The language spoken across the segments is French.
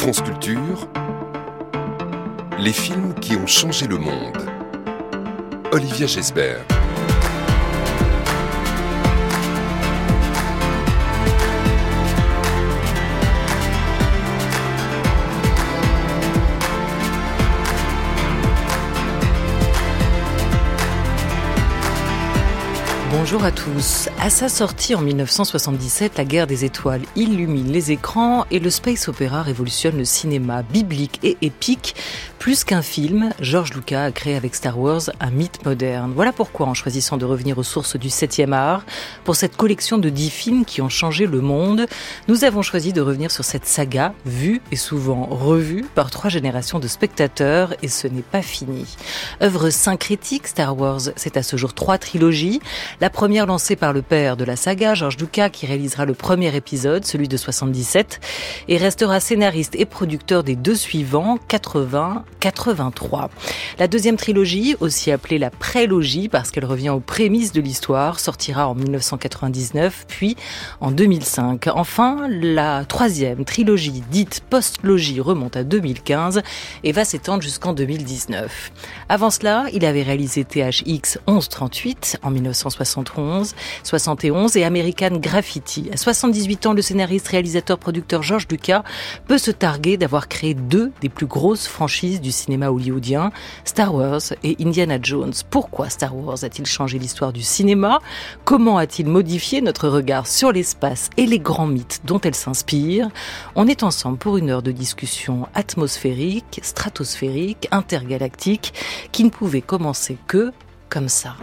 France Culture, les films qui ont changé le monde. Olivia Gesbert. Bonjour à tous. À sa sortie en 1977, La Guerre des Étoiles illumine les écrans et le space opéra révolutionne le cinéma biblique et épique. Plus qu'un film, George Lucas a créé avec Star Wars un mythe moderne. Voilà pourquoi, en choisissant de revenir aux sources du 7e art, pour cette collection de 10 films qui ont changé le monde, nous avons choisi de revenir sur cette saga, vue et souvent revue par 3 générations de spectateurs, et ce n'est pas fini. Œuvre syncrétique, Star Wars, c'est à ce jour 3 trilogies. La première lancée par le père de la saga, George Lucas, qui réalisera le premier épisode, celui de 77, et restera scénariste et producteur des 2 suivants, 80-83. La deuxième trilogie, aussi appelée la prélogie parce qu'elle revient aux prémices de l'histoire, sortira en 1999, puis en 2005. Enfin, la troisième trilogie, dite post-logie, remonte à 2015 et va s'étendre jusqu'en 2019. Avant cela, il avait réalisé THX 1138 en 1971 et American Graffiti. À 78 ans, le scénariste, réalisateur, producteur George Lucas peut se targuer d'avoir créé 2 des plus grosses franchises du cinéma hollywoodien, Star Wars et Indiana Jones. Pourquoi Star Wars a-t-il changé l'histoire du cinéma ? Comment a-t-il modifié notre regard sur l'espace et les grands mythes dont elle s'inspire ? On est ensemble pour une heure de discussion atmosphérique, stratosphérique, intergalactique, qui ne pouvait commencer que comme ça.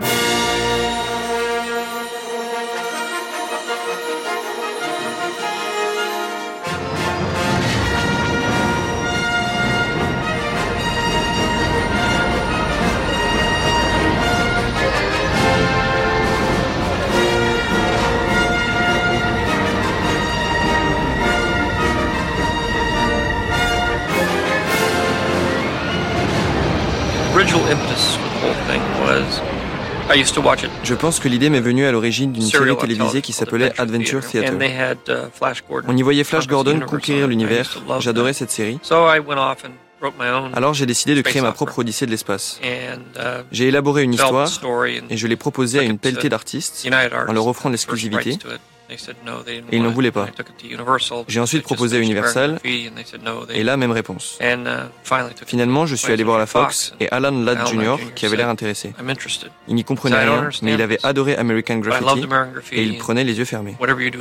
Je pense que l'idée m'est venue à l'origine d'une série télévisée qui s'appelait Adventure Theater. On y voyait Flash Gordon conquérir l'univers. J'adorais cette série. Alors j'ai décidé de créer ma propre odyssée de l'espace. J'ai élaboré une histoire et je l'ai proposée à une pelletée d'artistes en leur offrant l'exclusivité. Et ils n'en voulaient pas. J'ai ensuite proposé à Universal, et là, même réponse. Finalement, je suis allé voir la Fox et Alan Ladd Jr., qui avait l'air intéressé. Il n'y comprenait rien, mais il avait adoré American Graffiti, et il prenait les yeux fermés.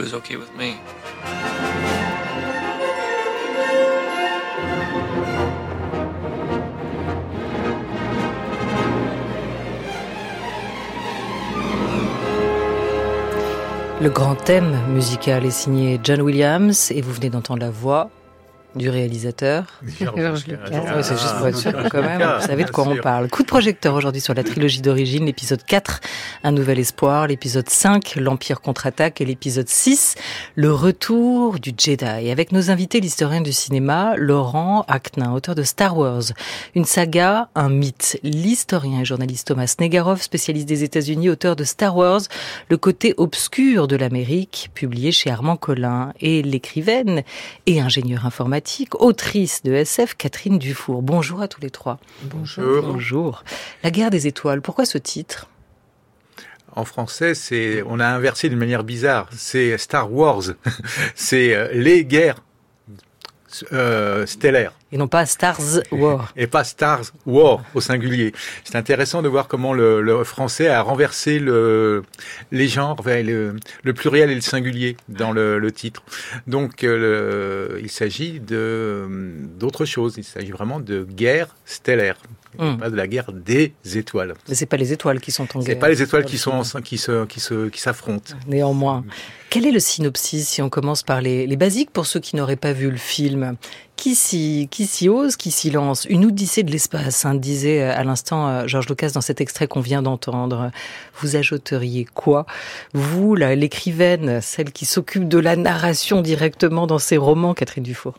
Le grand thème musical est signé John Williams et vous venez d'entendre la voix du réalisateur. George Lucas. C'est juste pour être sûr quand même, vous savez de quoi on parle. Coup de projecteur aujourd'hui sur la trilogie d'origine, l'épisode 4, Un nouvel espoir, l'épisode 5, l'Empire contre-attaque et l'épisode 6, le retour du Jedi. Avec nos invités, l'historien du cinéma, Laurent Aknin, auteur de Star Wars, une saga, un mythe. L'historien et journaliste Thomas Negaroff, spécialiste des États-Unis, auteur de Star Wars, le côté obscur de l'Amérique, publié chez Armand Collin, et l'écrivaine et ingénieure informatique, autrice de SF, Catherine Dufour. Bonjour à tous les 3. Bonjour. Bonjour. La Guerre des Étoiles, pourquoi ce titre ? En français, on a inversé d'une manière bizarre. C'est Star Wars. C'est les guerres stellaires. Et non pas Star Wars. Et pas Star Wars au singulier. C'est intéressant de voir comment le français a renversé les genres, le pluriel et le singulier dans le titre. Donc il s'agit d'autre chose. Il s'agit vraiment de guerre stellaire. Pas de la guerre des étoiles. Mais c'est pas les étoiles qui sont en guerre. C'est pas les étoiles qui s'affrontent. Néanmoins. Quel est le synopsis si on commence par les basiques pour ceux qui n'auraient pas vu le film ? Qui s'y ose, qui s'y lance ? Une odyssée de l'espace, disait à l'instant George Lucas dans cet extrait qu'on vient d'entendre. Vous ajouteriez quoi ? Vous, l'écrivaine, celle qui s'occupe de la narration directement dans ses romans, Catherine Dufour.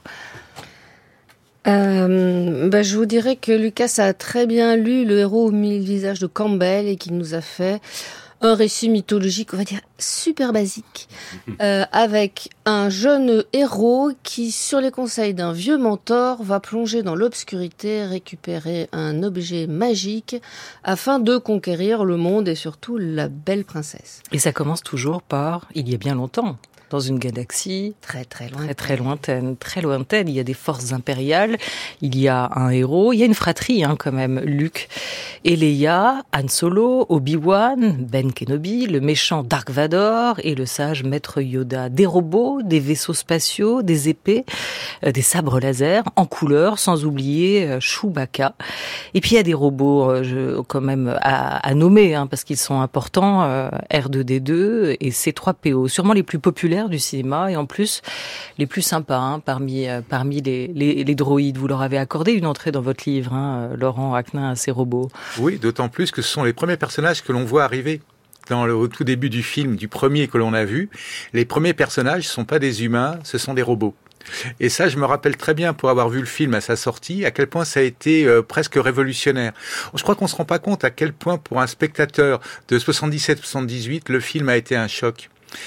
Je vous dirais que Lucas a très bien lu Le héros aux 1000 visages de Campbell et qu'il nous a fait un récit mythologique, on va dire, super basique, avec un jeune héros qui, sur les conseils d'un vieux mentor, va plonger dans l'obscurité, récupérer un objet magique afin de conquérir le monde et surtout la belle princesse. Et ça commence toujours par « il y a bien longtemps ». Dans une galaxie très lointaine. Il y a des forces impériales, il y a un héros, il y a une fratrie quand même, Luke et Leia, Han Solo, Obi-Wan, Ben Kenobi, le méchant Dark Vador et le sage Maître Yoda. Des robots, des vaisseaux spatiaux, des épées, des sabres laser en couleur, sans oublier Chewbacca. Et puis il y a des robots quand même à nommer, parce qu'ils sont importants, R2-D2 et C3PO, sûrement les plus populaires du cinéma et en plus les plus sympas parmi les droïdes. Vous leur avez accordé une entrée dans votre livre, Laurent Aknin, à ces robots. Oui, d'autant plus que ce sont les premiers personnages que l'on voit arriver. Au tout début du film, du premier que l'on a vu, les premiers personnages ne sont pas des humains, ce sont des robots. Et ça, je me rappelle très bien, pour avoir vu le film à sa sortie, à quel point ça a été presque révolutionnaire. Je crois qu'on se rend pas compte à quel point, pour un spectateur de 77-78, le film a été un choc.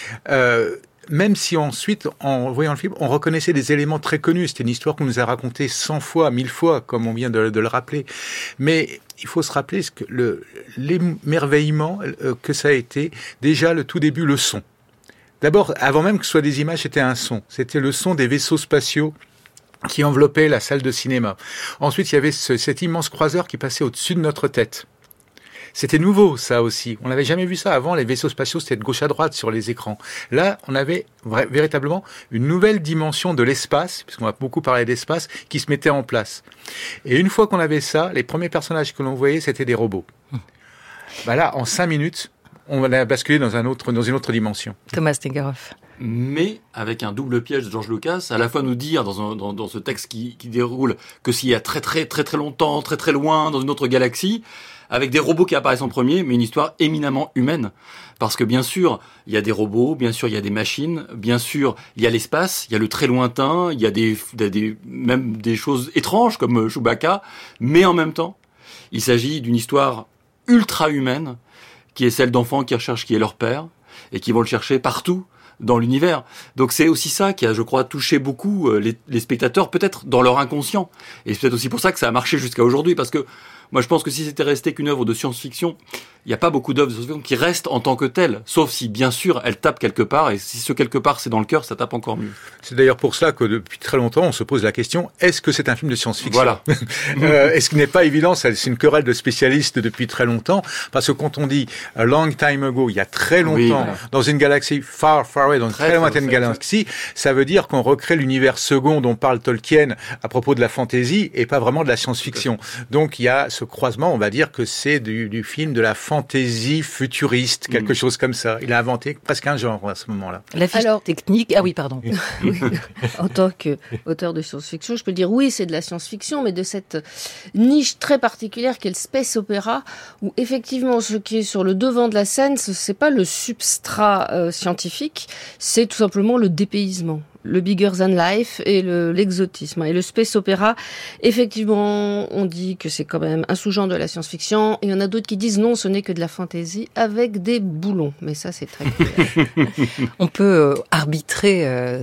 Même si ensuite, en voyant le film, on reconnaissait des éléments très connus. C'était une histoire qu'on nous a racontée 100 fois, 1000 fois, comme on vient de le rappeler. Mais il faut se rappeler l'émerveillement que ça a été. Déjà, le tout début, le son. D'abord, avant même que ce soit des images, c'était un son. C'était le son des vaisseaux spatiaux qui enveloppaient la salle de cinéma. Ensuite, il y avait cet immense croiseur qui passait au-dessus de notre tête. C'était nouveau, ça aussi. On n'avait jamais vu ça avant. Les vaisseaux spatiaux, c'était de gauche à droite sur les écrans. Là, on avait véritablement une nouvelle dimension de l'espace, puisqu'on va beaucoup parler d'espace, qui se mettait en place. Et une fois qu'on avait ça, les premiers personnages que l'on voyait, c'était des robots. Là, en 5 minutes, on a basculé dans une autre dimension. Thomas Stegeroff. Mais avec un double piège de George Lucas, à la fois nous dire dans ce texte qui déroule que s'il y a très très très très longtemps, très très loin, dans une autre galaxie, avec des robots qui apparaissent en premier, mais une histoire éminemment humaine. Parce que bien sûr, il y a des robots, bien sûr, il y a des machines, bien sûr, il y a l'espace, il y a le très lointain, il y a même des choses étranges comme Chewbacca, mais en même temps, il s'agit d'une histoire ultra humaine, qui est celle d'enfants qui recherchent qui est leur père, et qui vont le chercher partout dans l'univers. Donc c'est aussi ça qui a, je crois, touché beaucoup les spectateurs, peut-être dans leur inconscient. Et c'est peut-être aussi pour ça que ça a marché jusqu'à aujourd'hui, parce que moi je pense que si c'était resté qu'une œuvre de science-fiction, il n'y a pas beaucoup d'œuvres de science-fiction qui restent en tant que telles, sauf si bien sûr elles tapent quelque part, et si ce quelque part c'est dans le cœur, ça tape encore mieux. C'est d'ailleurs pour ça que depuis très longtemps on se pose la question, est-ce que c'est un film de science-fiction ? Voilà. Est-ce qu'il n'est pas évident, c'est une querelle de spécialistes depuis très longtemps, parce que quand on dit a long time ago, il y a très longtemps, oui, voilà, dans une galaxie far away, dans une très lointaine galaxie, ça veut dire qu'on recrée l'univers second dont parle Tolkien à propos de la fantasy et pas vraiment de la science-fiction. Donc il y a ce croisement, on va dire que c'est du film de la fantaisie futuriste, quelque chose comme ça. Il a inventé presque un genre à ce moment-là. La fiche technique... Ah oui, pardon. Oui. En tant qu'auteur de science-fiction, je peux dire oui, c'est de la science-fiction, mais de cette niche très particulière qu'est le space opéra, où effectivement, ce qui est sur le devant de la scène, c'est pas le substrat scientifique, c'est tout simplement le dépaysement. Le bigger than life et l'exotisme. Et le space opéra, effectivement, on dit que c'est quand même un sous-genre de la science-fiction. Et il y en a d'autres qui disent non, ce n'est que de la fantasy avec des boulons. Mais ça, c'est très clair. On peut arbitrer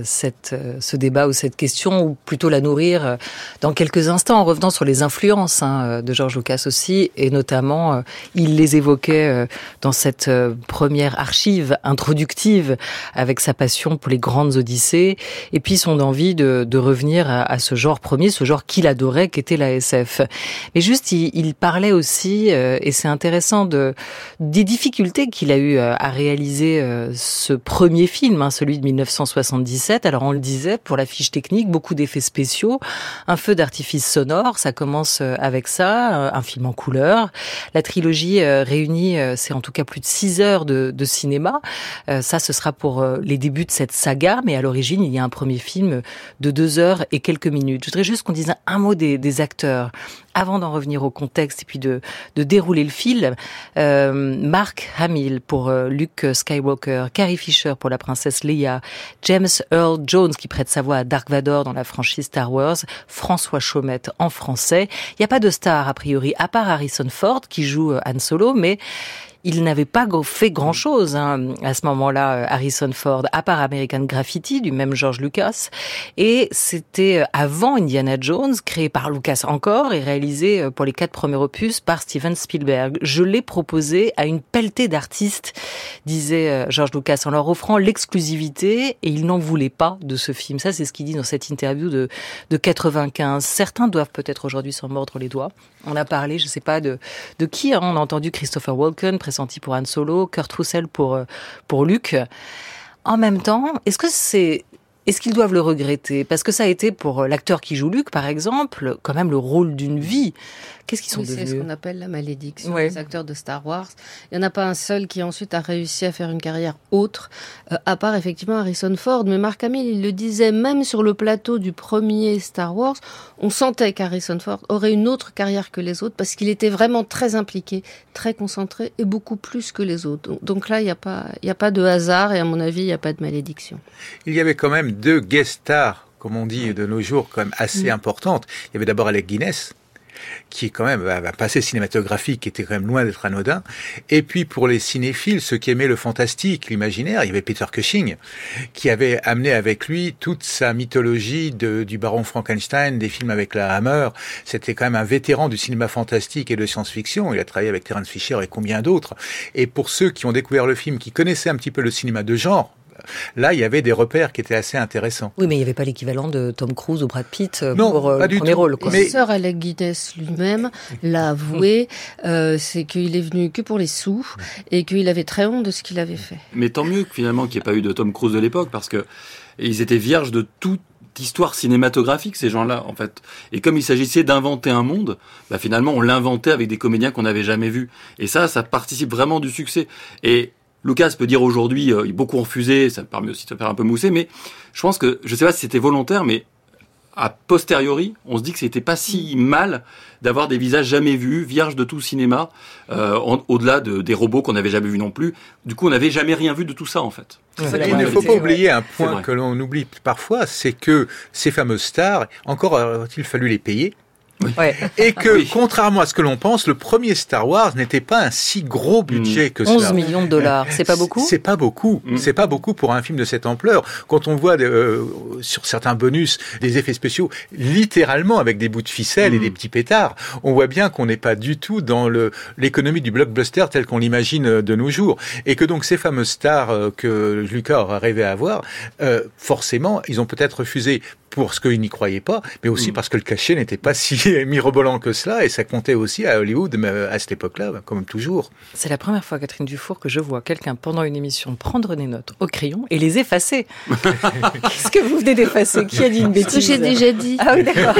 ce débat ou cette question, ou plutôt la nourrir dans quelques instants, en revenant sur les influences de George Lucas aussi. Et notamment, il les évoquait dans cette première archive introductive avec sa passion pour les grandes odyssées. Et puis son envie de revenir à ce genre premier, ce genre qu'il adorait, qu'était la SF. Mais juste, il parlait aussi, et c'est intéressant, des difficultés qu'il a eu à réaliser ce premier film, celui de 1977. Alors on le disait, pour la fiche technique, beaucoup d'effets spéciaux, un feu d'artifice sonore, ça commence avec ça, un film en couleur. La trilogie réunit, c'est en tout cas plus de 6 heures de cinéma. Ça, ce sera pour les débuts de cette saga, mais à l'origine, il y a un premier film de 2 heures et quelques minutes. Je voudrais juste qu'on dise un mot des acteurs avant d'en revenir au contexte et puis de dérouler le film. Mark Hamill pour Luke Skywalker, Carrie Fisher pour la princesse Leia, James Earl Jones qui prête sa voix à Dark Vador dans la franchise Star Wars, François Chaumette en français. Il n'y a pas de star a priori, à part Harrison Ford qui joue Han Solo, mais il n'avait pas fait grand-chose à ce moment-là, Harrison Ford, à part American Graffiti, du même George Lucas. Et c'était avant Indiana Jones, créé par Lucas encore et réalisé pour les 4 premiers opus par Steven Spielberg. Je l'ai proposé à une pelletée d'artistes, disait George Lucas, en leur offrant l'exclusivité, et ils n'en voulaient pas de ce film. Ça, c'est ce qu'il dit dans cette interview de 95. Certains doivent peut-être aujourd'hui s'en mordre les doigts. On a parlé, je ne sais pas de qui, on a entendu Christopher Walken, pressenti pour Han Solo, Kurt Russell pour Luke. En même temps, est-ce qu'ils doivent le regretter? Parce que ça a été pour l'acteur qui joue Luke, par exemple, quand même le rôle d'une vie. Qu'est-ce qu'ils sont devenus? C'est ce qu'on appelle la malédiction des acteurs de Star Wars. Il n'y en a pas un seul qui ensuite a réussi à faire une carrière autre, à part effectivement Harrison Ford. Mais Mark Hamill, il le disait, même sur le plateau du premier Star Wars, on sentait qu'Harrison Ford aurait une autre carrière que les autres parce qu'il était vraiment très impliqué, très concentré et beaucoup plus que les autres. Donc là, il n'y a pas de hasard et à mon avis, il n'y a pas de malédiction. Il y avait quand même 2 guest stars, comme on dit de nos jours, quand même assez importantes. Il y avait d'abord Alec Guinness, qui est quand même un passé cinématographique qui était quand même loin d'être anodin. Et puis pour les cinéphiles, ceux qui aimaient le fantastique, l'imaginaire, il y avait Peter Cushing, qui avait amené avec lui toute sa mythologie du baron Frankenstein, des films avec la Hammer. C'était quand même un vétéran du cinéma fantastique et de science-fiction. Il a travaillé avec Terence Fisher et combien d'autres. Et pour ceux qui ont découvert le film, qui connaissaient un petit peu le cinéma de genre, là, il y avait des repères qui étaient assez intéressants. Oui, mais il n'y avait pas l'équivalent de Tom Cruise ou Brad Pitt pour le premier rôle. Et Sir Alec Guinness lui-même l'a avoué, c'est qu'il est venu que pour les sous et qu'il avait très honte de ce qu'il avait fait. Mais tant mieux finalement qu'il n'y ait pas eu de Tom Cruise de l'époque, parce que ils étaient vierges de toute histoire cinématographique, ces gens-là, en fait. Et comme il s'agissait d'inventer un monde, finalement, on l'inventait avec des comédiens qu'on n'avait jamais vus. Et ça participe vraiment du succès. Et Lucas peut dire aujourd'hui, beaucoup refusé, ça permet aussi de se faire un peu mousser, mais je pense que, je sais pas si c'était volontaire, mais a posteriori, on se dit que c'était pas si mal d'avoir des visages jamais vus, vierges de tout cinéma, au-delà des robots qu'on n'avait jamais vus non plus. Du coup, on n'avait jamais rien vu de tout ça, en fait. Il ne faut pas oublier un point que l'on oublie parfois, c'est que ces fameuses stars, encore a-t-il fallu les payer? Ouais. Et que, contrairement à ce que l'on pense, le premier Star Wars n'était pas un si gros budget que cela. 11 millions de dollars, c'est pas beaucoup? C'est pas beaucoup. C'est pas beaucoup pour un film de cette ampleur. Quand on voit sur certains bonus des effets spéciaux, littéralement avec des bouts de ficelle et des petits pétards, on voit bien qu'on n'est pas du tout dans l'économie du blockbuster tel qu'on l'imagine de nos jours. Et que donc ces fameuses stars que Lucas aurait rêvé à avoir, forcément, ils ont peut-être refusé pour ce qu'ils n'y croyaient pas, mais aussi parce que le cachet n'était pas si mirobolant que cela, et ça comptait aussi à Hollywood, mais à cette époque-là, comme toujours. C'est la première fois, Catherine Dufour, que je vois quelqu'un, pendant une émission, prendre des notes au crayon et les effacer. Qu'est-ce que vous venez d'effacer? Qui a dit une bêtise? Ce que j'ai déjà dit. Ah oui, d'accord.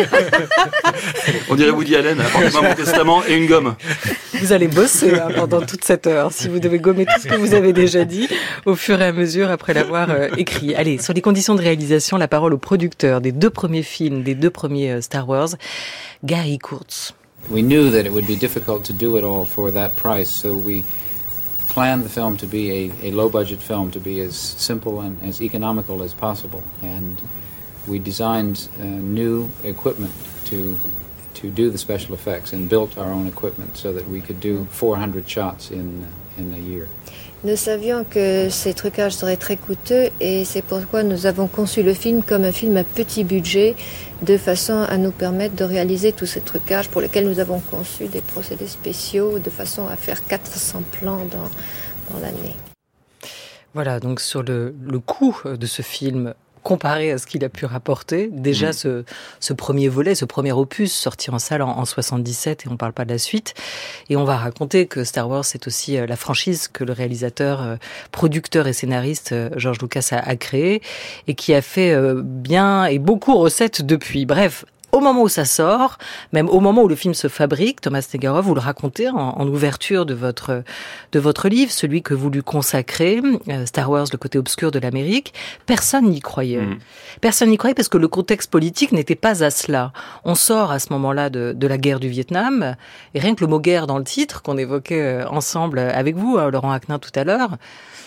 On dirait Woody Allen, apporte-moi mon testament et une gomme. Vous allez bosser pendant toute cette heure, si vous devez gommer tout ce que vous avez déjà dit, au fur et à mesure, après l'avoir écrit. Allez, sur les conditions de réalisation, la parole au producteur des 2 premiers films, des 2 premiers Star Wars, Gary Kurtz. We knew that it would be difficult to do it all for that price, so we planned the film to be a low-budget film, to be as simple and as economical as possible. And we designed new equipment to do the special effects and built our own equipment so that we could do 400 shots in a year. Nous savions que ces trucages seraient très coûteux et c'est pourquoi nous avons conçu le film comme un film à petit budget de façon à nous permettre de réaliser tous ces trucages pour lesquels nous avons conçu des procédés spéciaux de façon à faire 400 plans dans l'année. Voilà, donc sur le coût de ce film, comparé à ce qu'il a pu rapporter, déjà ce premier volet, ce premier opus sorti en salle en 77, et on parle pas de la suite. Et on va raconter que Star Wars, c'est aussi la franchise que le réalisateur, producteur et scénariste George Lucas a créé et qui a fait bien et beaucoup recettes depuis. Bref, au moment où ça sort, même au moment où le film se fabrique, Thomas Negarov, vous le racontez en ouverture de votre livre, celui que vous lui consacrez, Star Wars, le côté obscur de l'Amérique, personne n'y croyait. Personne n'y croyait parce que le contexte politique n'était pas à cela. On sort à ce moment-là de la guerre du Vietnam, et rien que le mot guerre dans le titre, qu'on évoquait ensemble avec vous, Laurent Aknin, tout à l'heure.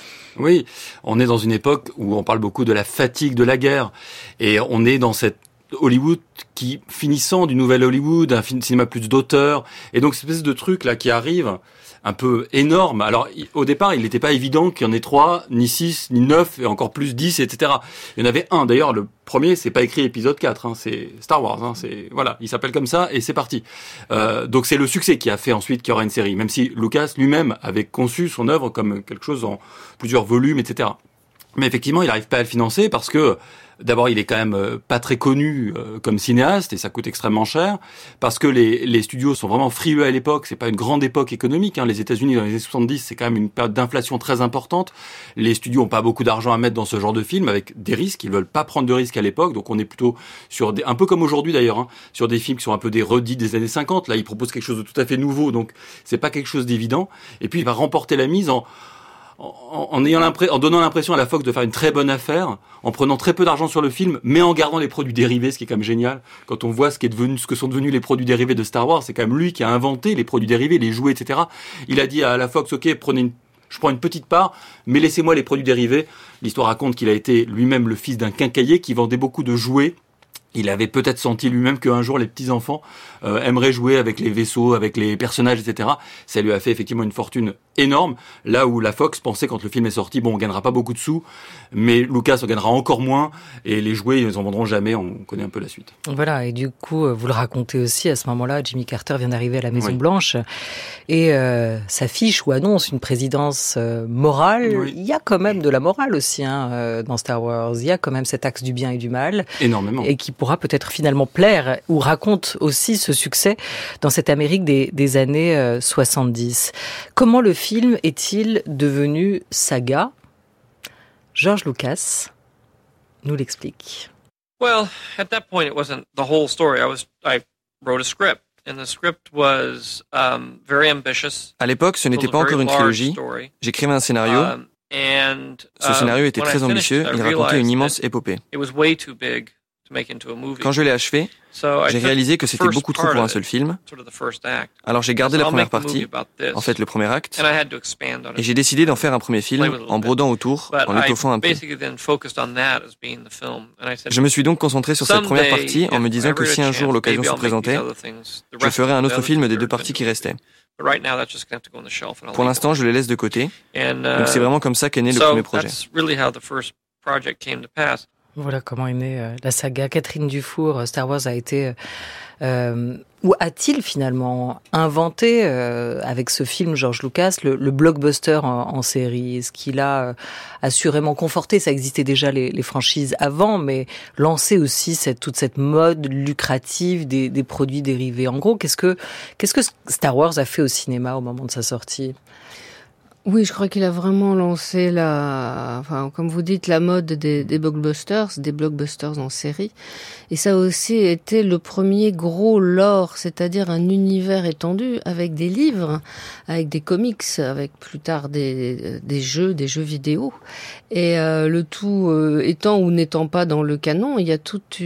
Oui, on est dans une époque où on parle beaucoup de la fatigue de la guerre, et on est dans cette Hollywood qui finissant du nouvel Hollywood, un cinéma plus d'auteur, et donc cette espèce de truc là qui arrive un peu énorme. Alors au départ, il n'était pas évident qu'il y en ait 3, ni 6, ni 9, et encore plus 10, etc. Il y en avait un. D'ailleurs, le premier, c'est pas écrit épisode 4, c'est Star Wars. Voilà, il s'appelle comme ça et c'est parti. Donc c'est le succès qui a fait ensuite qu'il y aura une série, même si Lucas lui-même avait conçu son œuvre comme quelque chose en plusieurs volumes, etc. Mais effectivement, il n'arrive pas à le financer parce que d'abord, il est quand même pas très connu comme cinéaste et ça coûte extrêmement cher parce que les studios sont vraiment frileux à l'époque. C'est pas une grande époque économique. Les États-Unis dans les années 70, c'est quand même une période d'inflation très importante. Les studios ont pas beaucoup d'argent à mettre dans ce genre de film avec des risques. Ils veulent pas prendre de risques à l'époque. Donc on est plutôt sur un peu comme aujourd'hui d'ailleurs, sur des films qui sont un peu des redits des années 50. Là, ils proposent quelque chose de tout à fait nouveau. Donc c'est pas quelque chose d'évident. Et puis il va remporter la mise en donnant l'impression à la Fox de faire une très bonne affaire, en prenant très peu d'argent sur le film, mais en gardant les produits dérivés, ce qui est quand même génial. Quand on voit ce que sont devenus les produits dérivés de Star Wars, c'est quand même lui qui a inventé les produits dérivés, les jouets, etc. Il a dit à la Fox, OK, je prends une petite part, mais laissez-moi les produits dérivés. L'histoire raconte qu'il a été lui-même le fils d'un quincaillier qui vendait beaucoup de jouets. Il avait peut-être senti lui-même qu'un jour les petits-enfants aimeraient jouer avec les vaisseaux, avec les personnages, etc. Ça lui a fait effectivement une fortune énorme, là où la Fox pensait quand le film est sorti, on gagnera pas beaucoup de sous, mais Lucas en gagnera encore moins, et les jouets, ils en vendront jamais, on connaît un peu la suite. Voilà, et du coup, vous le racontez aussi, à ce moment-là, Jimmy Carter vient d'arriver à la Maison-Blanche, et s'affiche ou annonce une présidence morale. Oui. Il y a quand même de la morale aussi dans Star Wars, il y a quand même cet axe du bien et du mal. Énormément. Et qui pourra peut-être finalement plaire, ou raconte aussi ce succès dans cette Amérique des années 70. Comment le film est-il devenu saga ? George Lucas nous l'explique. Well, at that point, it wasn't the whole story. I wrote a script, and the script was very ambitious. À l'époque, ce n'était pas encore une trilogie. J'écrivais un scénario. Ce scénario était très ambitieux. Il racontait une immense épopée. Quand je l'ai achevé, j'ai réalisé que c'était beaucoup trop pour un seul film. Alors j'ai gardé la première partie, en fait le premier acte, et j'ai décidé d'en faire un premier film en brodant autour, en l'étoffant un peu. Je me suis donc concentré sur cette première partie en me disant que si un jour l'occasion se présentait, je ferais un autre film des deux parties qui restaient. Pour l'instant, je les laisse de côté, donc c'est vraiment comme ça qu'est né le premier projet. Voilà comment est née la saga. Catherine Dufour, Star Wars a été, ou a-t-il finalement inventé avec ce film George Lucas le blockbuster en série ? Est-ce qu'il a assurément conforté, ça existait déjà les franchises avant, mais lancé aussi toute cette mode lucrative des produits dérivés. En gros, qu'est-ce que Star Wars a fait au cinéma au moment de sa sortie ? Oui, je crois qu'il a vraiment lancé comme vous dites, la mode des blockbusters en série. Et ça a aussi été le premier gros lore, c'est-à-dire un univers étendu avec des livres, avec des comics, avec plus tard des jeux vidéo. Et le tout étant ou n'étant pas dans le canon, il y a toute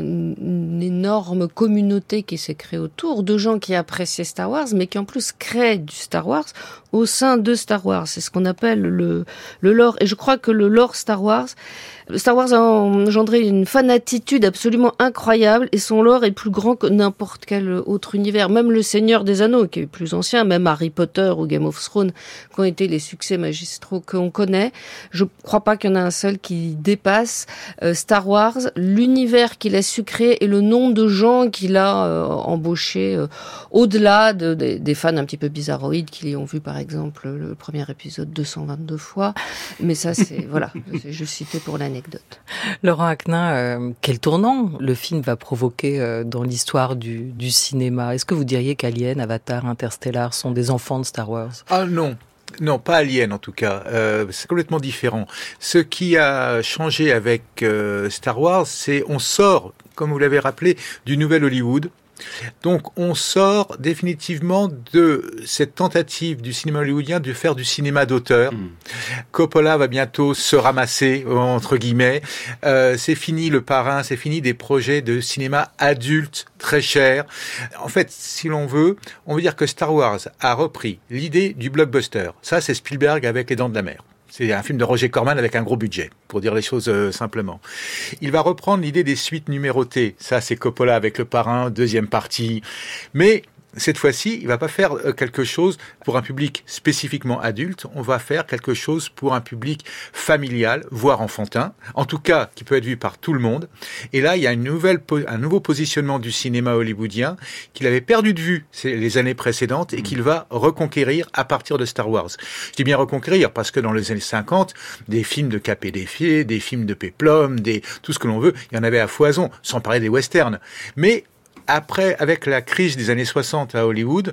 une énorme communauté qui s'est créée autour de gens qui appréciaient Star Wars, mais qui en plus créent du Star Wars au sein de Star Wars. C'est ce qu'on appelle le lore. Et je crois que le lore Star Wars a engendré une fanatitude absolument incroyable et son lore est plus grand que n'importe quel autre univers. Même le Seigneur des Anneaux, qui est plus ancien, même Harry Potter ou Game of Thrones, qui ont été les succès magistraux qu'on connaît. Je crois pas qu'il y en a un seul qui dépasse Star Wars, l'univers qu'il a su créer et le nombre de gens qu'il a embauchés au-delà des fans un petit peu bizarroïdes qui ont vu par exemple le premier épisode 222 fois. Mais ça, c'est c'est juste cité pour l'anecdote. Laurent Aknin, quel tournant le film va provoquer dans l'histoire du cinéma ? Est-ce que vous diriez qu'Alien, Avatar, Interstellar sont des enfants de Star Wars ? Ah non. Non, pas Alien en tout cas. C'est complètement différent. Ce qui a changé avec Star Wars, c'est on sort, comme vous l'avez rappelé, du nouvel Hollywood. Donc on sort définitivement de cette tentative du cinéma hollywoodien de faire du cinéma d'auteur. Coppola va bientôt se ramasser, entre guillemets. C'est fini Le Parrain, c'est fini des projets de cinéma adulte très chers. En fait, si l'on veut, on veut dire que Star Wars a repris l'idée du blockbuster. Ça, c'est Spielberg avec Les Dents de la Mer. C'est un film de Roger Corman avec un gros budget, pour dire les choses simplement. Il va reprendre l'idée des suites numérotées. Ça, c'est Coppola avec Le Parrain, deuxième partie. Mais cette fois-ci, il va pas faire quelque chose pour un public spécifiquement adulte. On va faire quelque chose pour un public familial, voire enfantin. En tout cas, qui peut être vu par tout le monde. Et là, il y a un nouveau positionnement du cinéma hollywoodien qu'il avait perdu de vue les années précédentes et qu'il va reconquérir à partir de Star Wars. Je dis bien reconquérir parce que dans les années 50, des films de Capet-Défier, des films de Péplum, tout ce que l'on veut, il y en avait à foison, sans parler des westerns. Mais après, avec la crise des années 60 à Hollywood,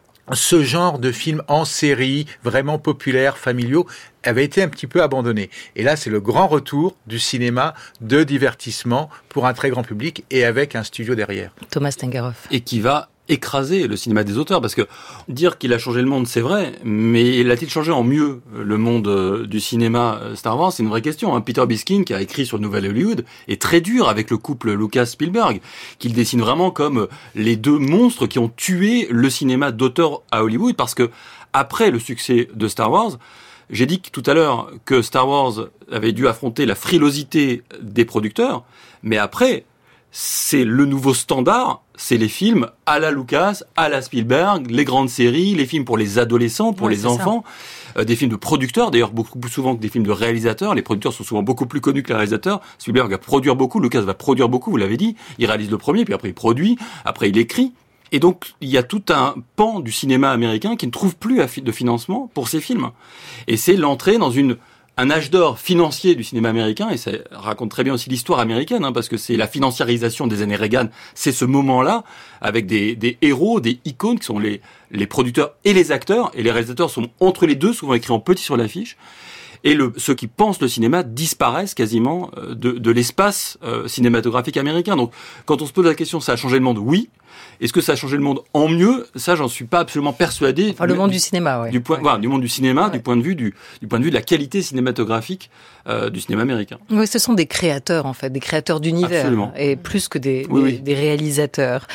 ce genre de films en série, vraiment populaires, familiaux, avait été un petit peu abandonné. Et là, c'est le grand retour du cinéma de divertissement pour un très grand public et avec un studio derrière. Thomas Stengaroff. Et qui va écraser le cinéma des auteurs, parce que dire qu'il a changé le monde, c'est vrai, mais l'a-t-il changé en mieux le monde du cinéma Star Wars? C'est une vraie question. Peter Biskind, qui a écrit sur le Nouvel Hollywood, est très dur avec le couple Lucas-Spielberg, qu'il dessine vraiment comme les deux monstres qui ont tué le cinéma d'auteur à Hollywood, parce que après le succès de Star Wars, j'ai dit tout à l'heure que Star Wars avait dû affronter la frilosité des producteurs, mais après, c'est le nouveau standard, c'est les films à la Lucas, à la Spielberg, les grandes séries, les films pour les adolescents, pour les enfants, des films de producteurs, d'ailleurs beaucoup plus souvent que des films de réalisateurs. Les producteurs sont souvent beaucoup plus connus que les réalisateurs. Spielberg va produire beaucoup, Lucas va produire beaucoup, vous l'avez dit. Il réalise le premier, puis après il produit, après il écrit. Et donc, il y a tout un pan du cinéma américain qui ne trouve plus de financement pour ces films. Et c'est l'entrée dans un âge d'or financier du cinéma américain, et ça raconte très bien aussi l'histoire américaine, parce que c'est la financiarisation des années Reagan, c'est ce moment-là, avec des héros, des icônes qui sont les producteurs et les acteurs, et les réalisateurs sont entre les deux, souvent écrits en petit sur l'affiche, et ceux qui pensent le cinéma disparaissent quasiment de l'espace cinématographique américain. Donc, quand on se pose la question, ça a changé le monde? Oui. Est-ce que ça a changé le monde en mieux? Ça, j'en suis pas absolument persuadé. Enfin, le monde du cinéma, ouais. Voilà, du monde du cinéma, du point de vue de la qualité cinématographique du cinéma américain. Oui, ce sont des créateurs, en fait, des créateurs d'univers. Absolument. Et plus que des réalisateurs.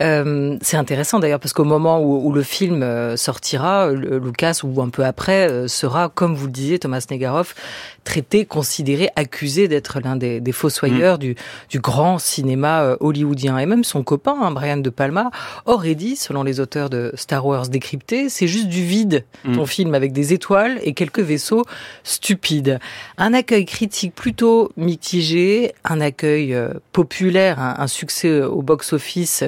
C'est intéressant, d'ailleurs, parce qu'au moment où le film sortira, Lucas, ou un peu après, sera, comme vous le disiez, Thomas Negaroff, traité, considéré, accusé d'être l'un des fossoyeurs du grand cinéma hollywoodien. Et même son copain, Brian De Palma, aurait dit, selon les auteurs de Star Wars décrypté, c'est juste du vide, ton film, avec des étoiles et quelques vaisseaux stupides. Un accueil critique plutôt mitigé, un accueil populaire, un succès au box-office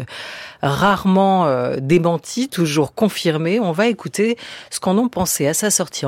rarement démenti, toujours confirmé. On va écouter ce qu'en ont pensé à sa sortie en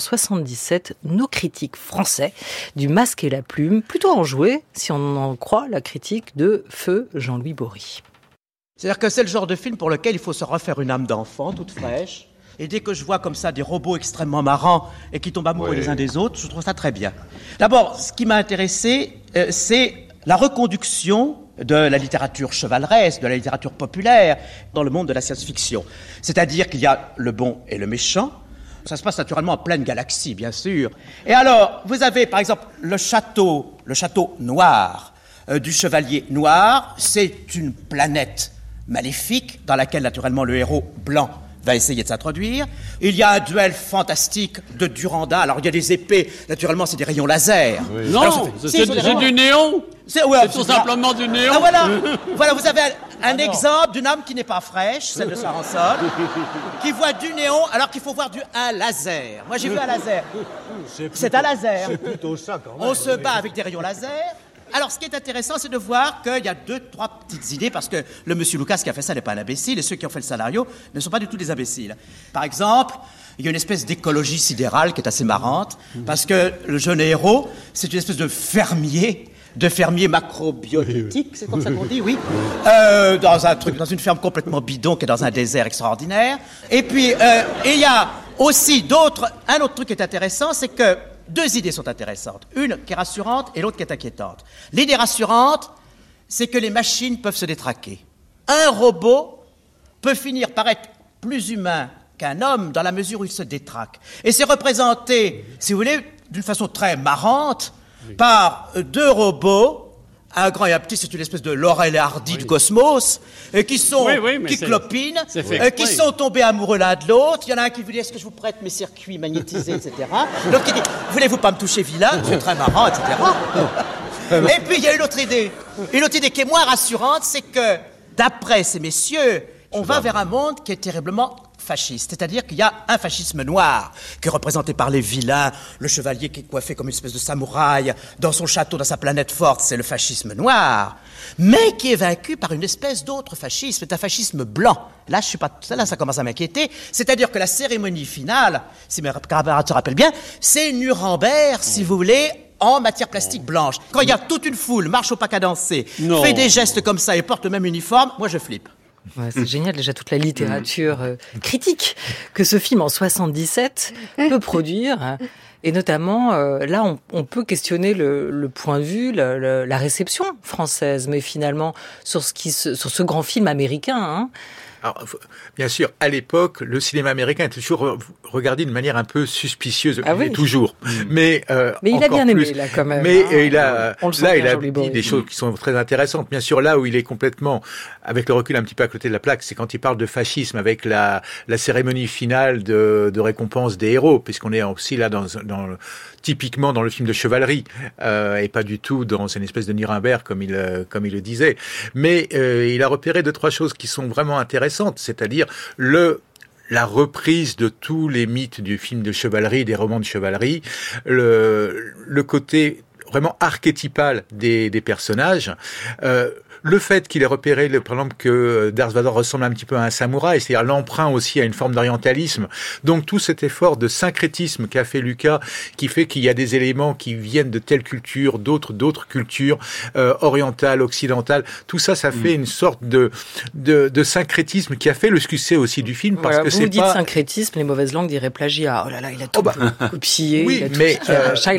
1977 nos critiques français du Masque et la Plume, plutôt enjoué, si on en croit la critique de Feu Jean-Louis Bory. C'est-à-dire que c'est le genre de film pour lequel il faut se refaire une âme d'enfant, toute fraîche. Et dès que je vois comme ça des robots extrêmement marrants et qui tombent amoureux les uns des autres, je trouve ça très bien. D'abord, ce qui m'a intéressé, c'est la reconduction de la littérature chevaleresque, de la littérature populaire dans le monde de la science-fiction. C'est-à-dire qu'il y a le bon et le méchant. Ça se passe naturellement en pleine galaxie, bien sûr. Et alors, vous avez par exemple le château noir du Chevalier Noir. C'est une planète maléfique dans laquelle naturellement le héros blanc va essayer de s'introduire. Il y a un duel fantastique de Durandal. Alors il y a des épées, naturellement c'est des rayons laser. Oui. Non, c'est du néon. C'est tout simplement du néon. Ah, voilà, vous avez un exemple d'une âme qui n'est pas fraîche, celle de Sarah Sol, qui voit du néon alors qu'il faut voir un laser. Moi j'ai vu un laser. C'est un laser. C'est plutôt ça quand même. On se bat avec des rayons laser. Alors, ce qui est intéressant, c'est de voir qu'il y a 2-3 petites idées, parce que le monsieur Lucas qui a fait ça n'est pas un imbécile, et ceux qui ont fait le scénario ne sont pas du tout des imbéciles. Par exemple, il y a une espèce d'écologie sidérale qui est assez marrante, parce que le jeune héros, c'est une espèce de fermier macrobiotique, c'est comme ça qu'on dit, oui, dans une ferme complètement bidon qui est dans un désert extraordinaire. Et puis, il y a aussi un autre truc qui est intéressant, c'est que deux idées sont intéressantes. Une qui est rassurante et l'autre qui est inquiétante. L'idée rassurante, c'est que les machines peuvent se détraquer. Un robot peut finir par être plus humain qu'un homme dans la mesure où il se détraque. Et c'est représenté, si vous voulez, d'une façon très marrante par deux robots Un grand et un petit, c'est une espèce de Laurel et Hardy du cosmos, qui clopinent, qui sont tombés amoureux l'un de l'autre. Il y en a un qui vous dit, est-ce que je vous prête mes circuits magnétisés, etc. L'autre qui dit, voulez-vous pas me toucher vilain? C'est très marrant, etc. Et puis il y a une autre idée qui est moins rassurante, c'est que, d'après ces messieurs, on va vers un monde qui est terriblement fasciste, c'est-à-dire qu'il y a un fascisme noir qui est représenté par les vilains, le chevalier qui est coiffé comme une espèce de samouraï dans son château, dans sa planète forte, c'est le fascisme noir, mais qui est vaincu par une espèce d'autre fascisme, c'est un fascisme blanc. Là, ça commence à m'inquiéter, c'est-à-dire que la cérémonie finale, si mes camarades se rappellent bien, c'est Nuremberg, si vous voulez, en matière plastique blanche. Quand il y a toute une foule, marche au pas cadencé, fait des gestes comme ça et porte le même uniforme, moi je flippe. Ouais, c'est génial, déjà toute la littérature critique que ce film en 77 peut produire. Et notamment, là, on peut questionner le point de vue, la réception française, mais finalement, sur ce grand film américain, hein. Alors, bien sûr, à l'époque, le cinéma américain était toujours regardé d'une manière un peu suspicieuse, toujours. Mais il a bien aimé, là, quand même. Mais il a dit des choses qui sont très intéressantes. Bien sûr, là où il est complètement, avec le recul un petit peu à côté de la plaque, c'est quand il parle de fascisme avec la cérémonie finale de récompense des héros, puisqu'on est aussi là typiquement dans le film de chevalerie, et pas du tout dans une espèce de Nuremberg comme il le disait. Mais il a repéré 2-3 choses qui sont vraiment intéressantes, c'est-à-dire la reprise de tous les mythes du film de chevalerie, des romans de chevalerie, le côté vraiment archétypal des personnages, le fait qu'il ait repéré, par exemple, que Darth Vader ressemble un petit peu à un samouraï, c'est-à-dire l'emprunt aussi à une forme d'orientalisme. Donc tout cet effort de syncrétisme qu'a fait Lucas, qui fait qu'il y a des éléments qui viennent de telle culture, d'autres cultures orientales, occidentales. Tout ça fait une sorte de syncrétisme qui a fait le succès aussi du film, parce que vous dites syncrétisme, les mauvaises langues diraient plagiat. Oh là là, il a tout copié. Oui, mais c'est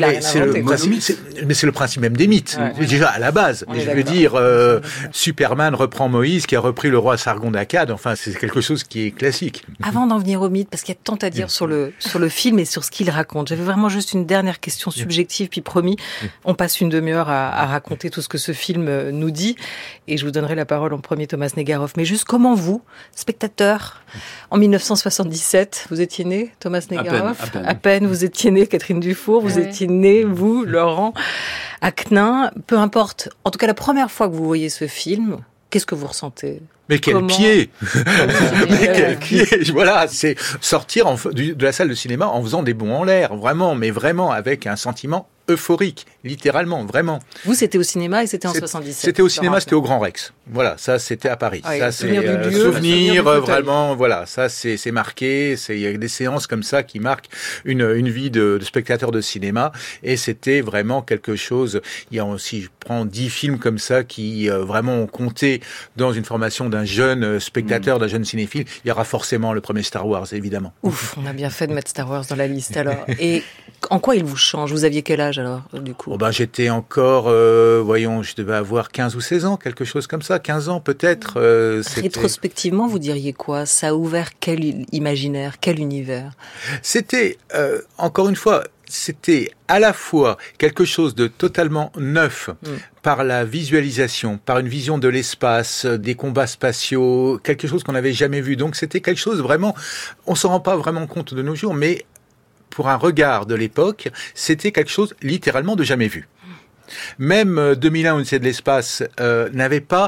le principe même des mythes. Ouais. Déjà à la base. Je veux dire. Superman reprend Moïse qui a repris le roi Sargon d'Akkad. Enfin, c'est quelque chose qui est classique. Avant d'en venir au mythe, parce qu'il y a tant à dire sur le film et sur ce qu'il raconte, j'avais vraiment juste une dernière question subjective, puis promis, on passe une demi-heure à raconter tout ce que ce film nous dit, et je vous donnerai la parole en premier, Thomas Negaroff. Mais juste comment vous, spectateur, en 1977, vous étiez né, Thomas Negaroff? À peine, vous étiez né, Catherine Dufour, vous étiez né, vous, Laurent, à Knin, peu importe. En tout cas, la première fois que vous voyez ce film, qu'est-ce que vous ressentez? Mais quel pied! Mais quel pied! Voilà, c'est sortir de la salle de cinéma en faisant des bonds en l'air, vraiment, mais vraiment avec un sentiment euphorique, littéralement, vraiment. Vous, c'était au cinéma et c'était en 77. C'était au cinéma, c'était au Grand Rex. Voilà, ça, c'était à Paris. Ça, c'est souvenir, vraiment, voilà, ça, c'est marqué. Il y a des séances comme ça qui marquent une vie de spectateur de cinéma. Et c'était vraiment quelque chose. Il y a aussi, je prends 10 films comme ça qui vraiment ont compté dans une formation d'un jeune spectateur, d'un jeune cinéphile. Il y aura forcément le premier Star Wars, évidemment. Ouf, on a bien fait de mettre Star Wars dans la liste, alors. Et en quoi il vous change? Vous aviez quel âge, alors, du coup? J'étais encore, je devais avoir 15 ou 16 ans, quelque chose comme ça, 15 ans peut-être. Rétrospectivement, vous diriez quoi? Ça a ouvert quel imaginaire, quel univers? C'était, encore une fois, c'était à la fois quelque chose de totalement neuf par la visualisation, par une vision de l'espace, des combats spatiaux, quelque chose qu'on n'avait jamais vu. Donc c'était quelque chose vraiment, on s'en rend pas vraiment compte de nos jours, mais pour un regard de l'époque, c'était quelque chose littéralement de jamais vu. Même 2001 Odyssée de l'espace n'avait pas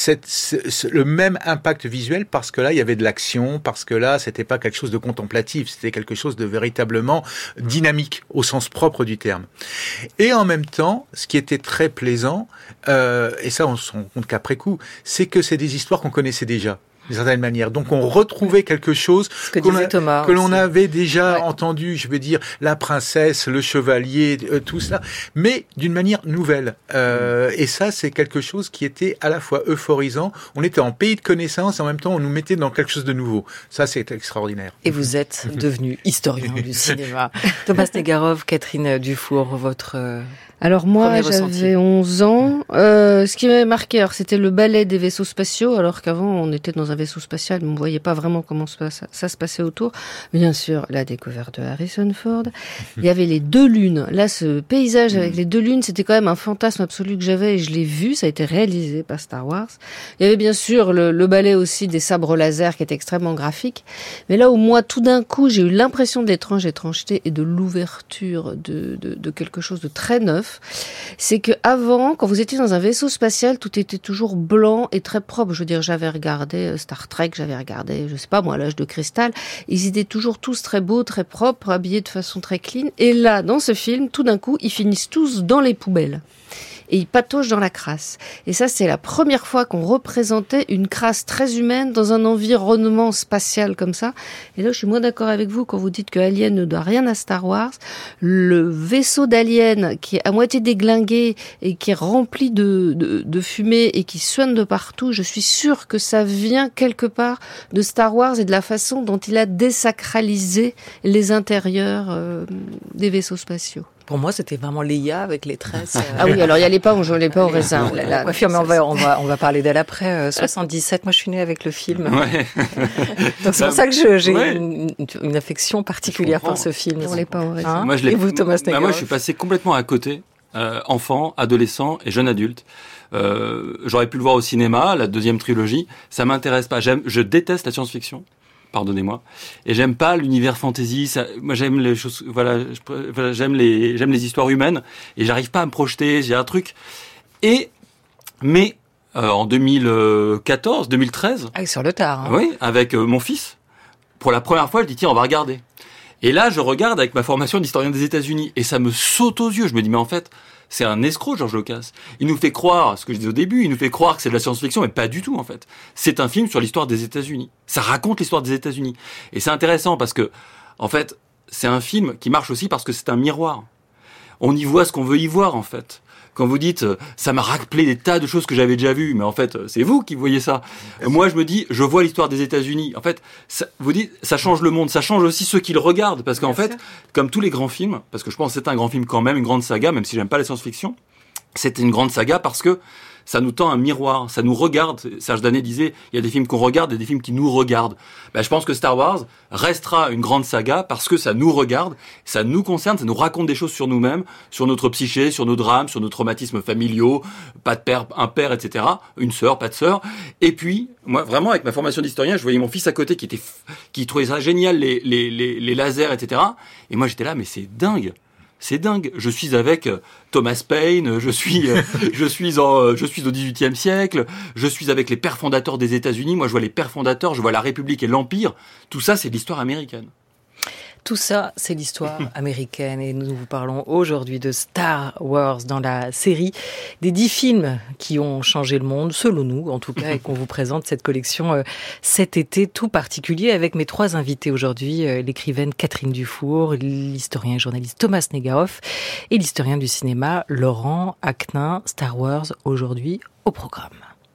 le même impact visuel, parce que là il y avait de l'action, parce que là c'était pas quelque chose de contemplatif, c'était quelque chose de véritablement dynamique au sens propre du terme. Et en même temps, ce qui était très plaisant, et ça on se rend compte qu'après coup, c'est que c'est des histoires qu'on connaissait déjà, d'une certaine manière. Donc on retrouvait quelque chose que l'on avait déjà entendu, je veux dire, la princesse, le chevalier, tout ça, mais d'une manière nouvelle. Et ça, c'est quelque chose qui était à la fois euphorisant. On était en pays de connaissances et en même temps, on nous mettait dans quelque chose de nouveau. Ça, c'est extraordinaire. Et vous êtes devenu historien du cinéma. Thomas Negaroff, Catherine Dufour, votre... Alors moi, j'avais 11 ans. Ce qui m'avait marqué, alors c'était le ballet des vaisseaux spatiaux, alors qu'avant on était dans un vaisseau spatial, mais on ne voyait pas vraiment comment ça se passait autour. Bien sûr, la découverte de Harrison Ford. Il y avait les 2 lunes. Là, ce paysage avec les 2 lunes, c'était quand même un fantasme absolu que j'avais et je l'ai vu. Ça a été réalisé par Star Wars. Il y avait bien sûr le ballet aussi des sabres laser qui était extrêmement graphique. Mais là où moi, tout d'un coup, j'ai eu l'impression de l'étrange étrangeté et de l'ouverture de quelque chose de très neuf, c'est que avant, quand vous étiez dans un vaisseau spatial, tout était toujours blanc et très propre. Je veux dire, j'avais regardé Star Trek, j'avais regardé, je sais pas moi, l'âge de cristal. Ils étaient toujours tous très beaux, très propres, habillés de façon très clean. Et là, dans ce film, tout d'un coup, ils finissent tous dans les poubelles. Et ils patauchent dans la crasse. Et ça, c'est la première fois qu'on représentait une crasse très humaine dans un environnement spatial comme ça. Et là, je suis moins d'accord avec vous quand vous dites que Alien ne doit rien à Star Wars. Le vaisseau d'Alien qui est à moitié déglingué et qui est rempli de fumée et qui suinte de partout, je suis sûre que ça vient quelque part de Star Wars et de la façon dont il a désacralisé les intérieurs des vaisseaux spatiaux. Pour moi, c'était vraiment Leia avec les tresses. Ah oui, alors il y a les pas au raisin. La coiffure, mais on va parler d'elle après. 77, moi je suis née avec le film. Ouais. Donc c'est pour ça que j'ai une affection particulière pour ce film. On les pas au raisin. Et vous, Thomas Negerov? Moi, je suis passé complètement à côté. Enfant, adolescent et jeune adulte. J'aurais pu le voir au cinéma, la 2e trilogie. Ça m'intéresse pas. Je déteste la science-fiction. Pardonnez-moi. Et j'aime pas l'univers fantasy. Moi, j'aime les choses. Voilà, j'aime les histoires humaines. Et j'arrive pas à me projeter. J'ai un truc. Mais en 2014, 2013. Ah, sur le tard. Hein. Oui, avec mon fils. Pour la première fois, je dis tiens, on va regarder. Et là, je regarde avec ma formation d'historien des États-Unis. Et ça me saute aux yeux. Je me dis mais en fait, c'est un escroc, George Lucas. Il nous fait croire, ce que je disais au début, il nous fait croire que c'est de la science-fiction, mais pas du tout, en fait. C'est un film sur l'histoire des États-Unis. Ça raconte l'histoire des États-Unis. Et c'est intéressant parce que, en fait, c'est un film qui marche aussi parce que c'est un miroir. On y voit ce qu'on veut y voir, en fait. Quand vous dites, ça m'a rappelé des tas de choses que j'avais déjà vues, mais en fait, c'est vous qui voyez ça. Moi, je me dis, je vois l'histoire des États-Unis. En fait, vous dites, ça change le monde, ça change aussi ceux qui le regardent, parce qu'en fait, comme tous les grands films, parce que je pense que c'est un grand film quand même, une grande saga, même si j'aime pas la science-fiction, c'était une grande saga parce que ça nous tend un miroir, ça nous regarde. Serge Danet disait, il y a des films qu'on regarde et des films qui nous regardent. Ben, je pense que Star Wars restera une grande saga parce que ça nous regarde, ça nous concerne, ça nous raconte des choses sur nous-mêmes, sur notre psyché, sur nos drames, sur nos traumatismes familiaux, pas de père, un père, etc., une sœur, pas de sœur. Et puis, moi, vraiment, avec ma formation d'historien, je voyais mon fils à côté qui trouvait ça génial, les lasers, etc. Et moi, j'étais là, mais c'est dingue. C'est dingue. Je suis avec Thomas Paine, je suis au XVIIIe siècle, je suis avec les pères fondateurs des États-Unis. Moi, je vois les pères fondateurs, je vois la République et l'Empire. Tout ça, c'est l'histoire américaine. Tout ça, c'est l'histoire américaine et nous vous parlons aujourd'hui de Star Wars dans la série des 10 films qui ont changé le monde, selon nous en tout cas, et qu'on vous présente cette collection cet été tout particulier avec mes 3 invités aujourd'hui, l'écrivaine Catherine Dufour, l'historien et journaliste Thomas Negerov et l'historien du cinéma Laurent Aknin. Star Wars aujourd'hui au programme.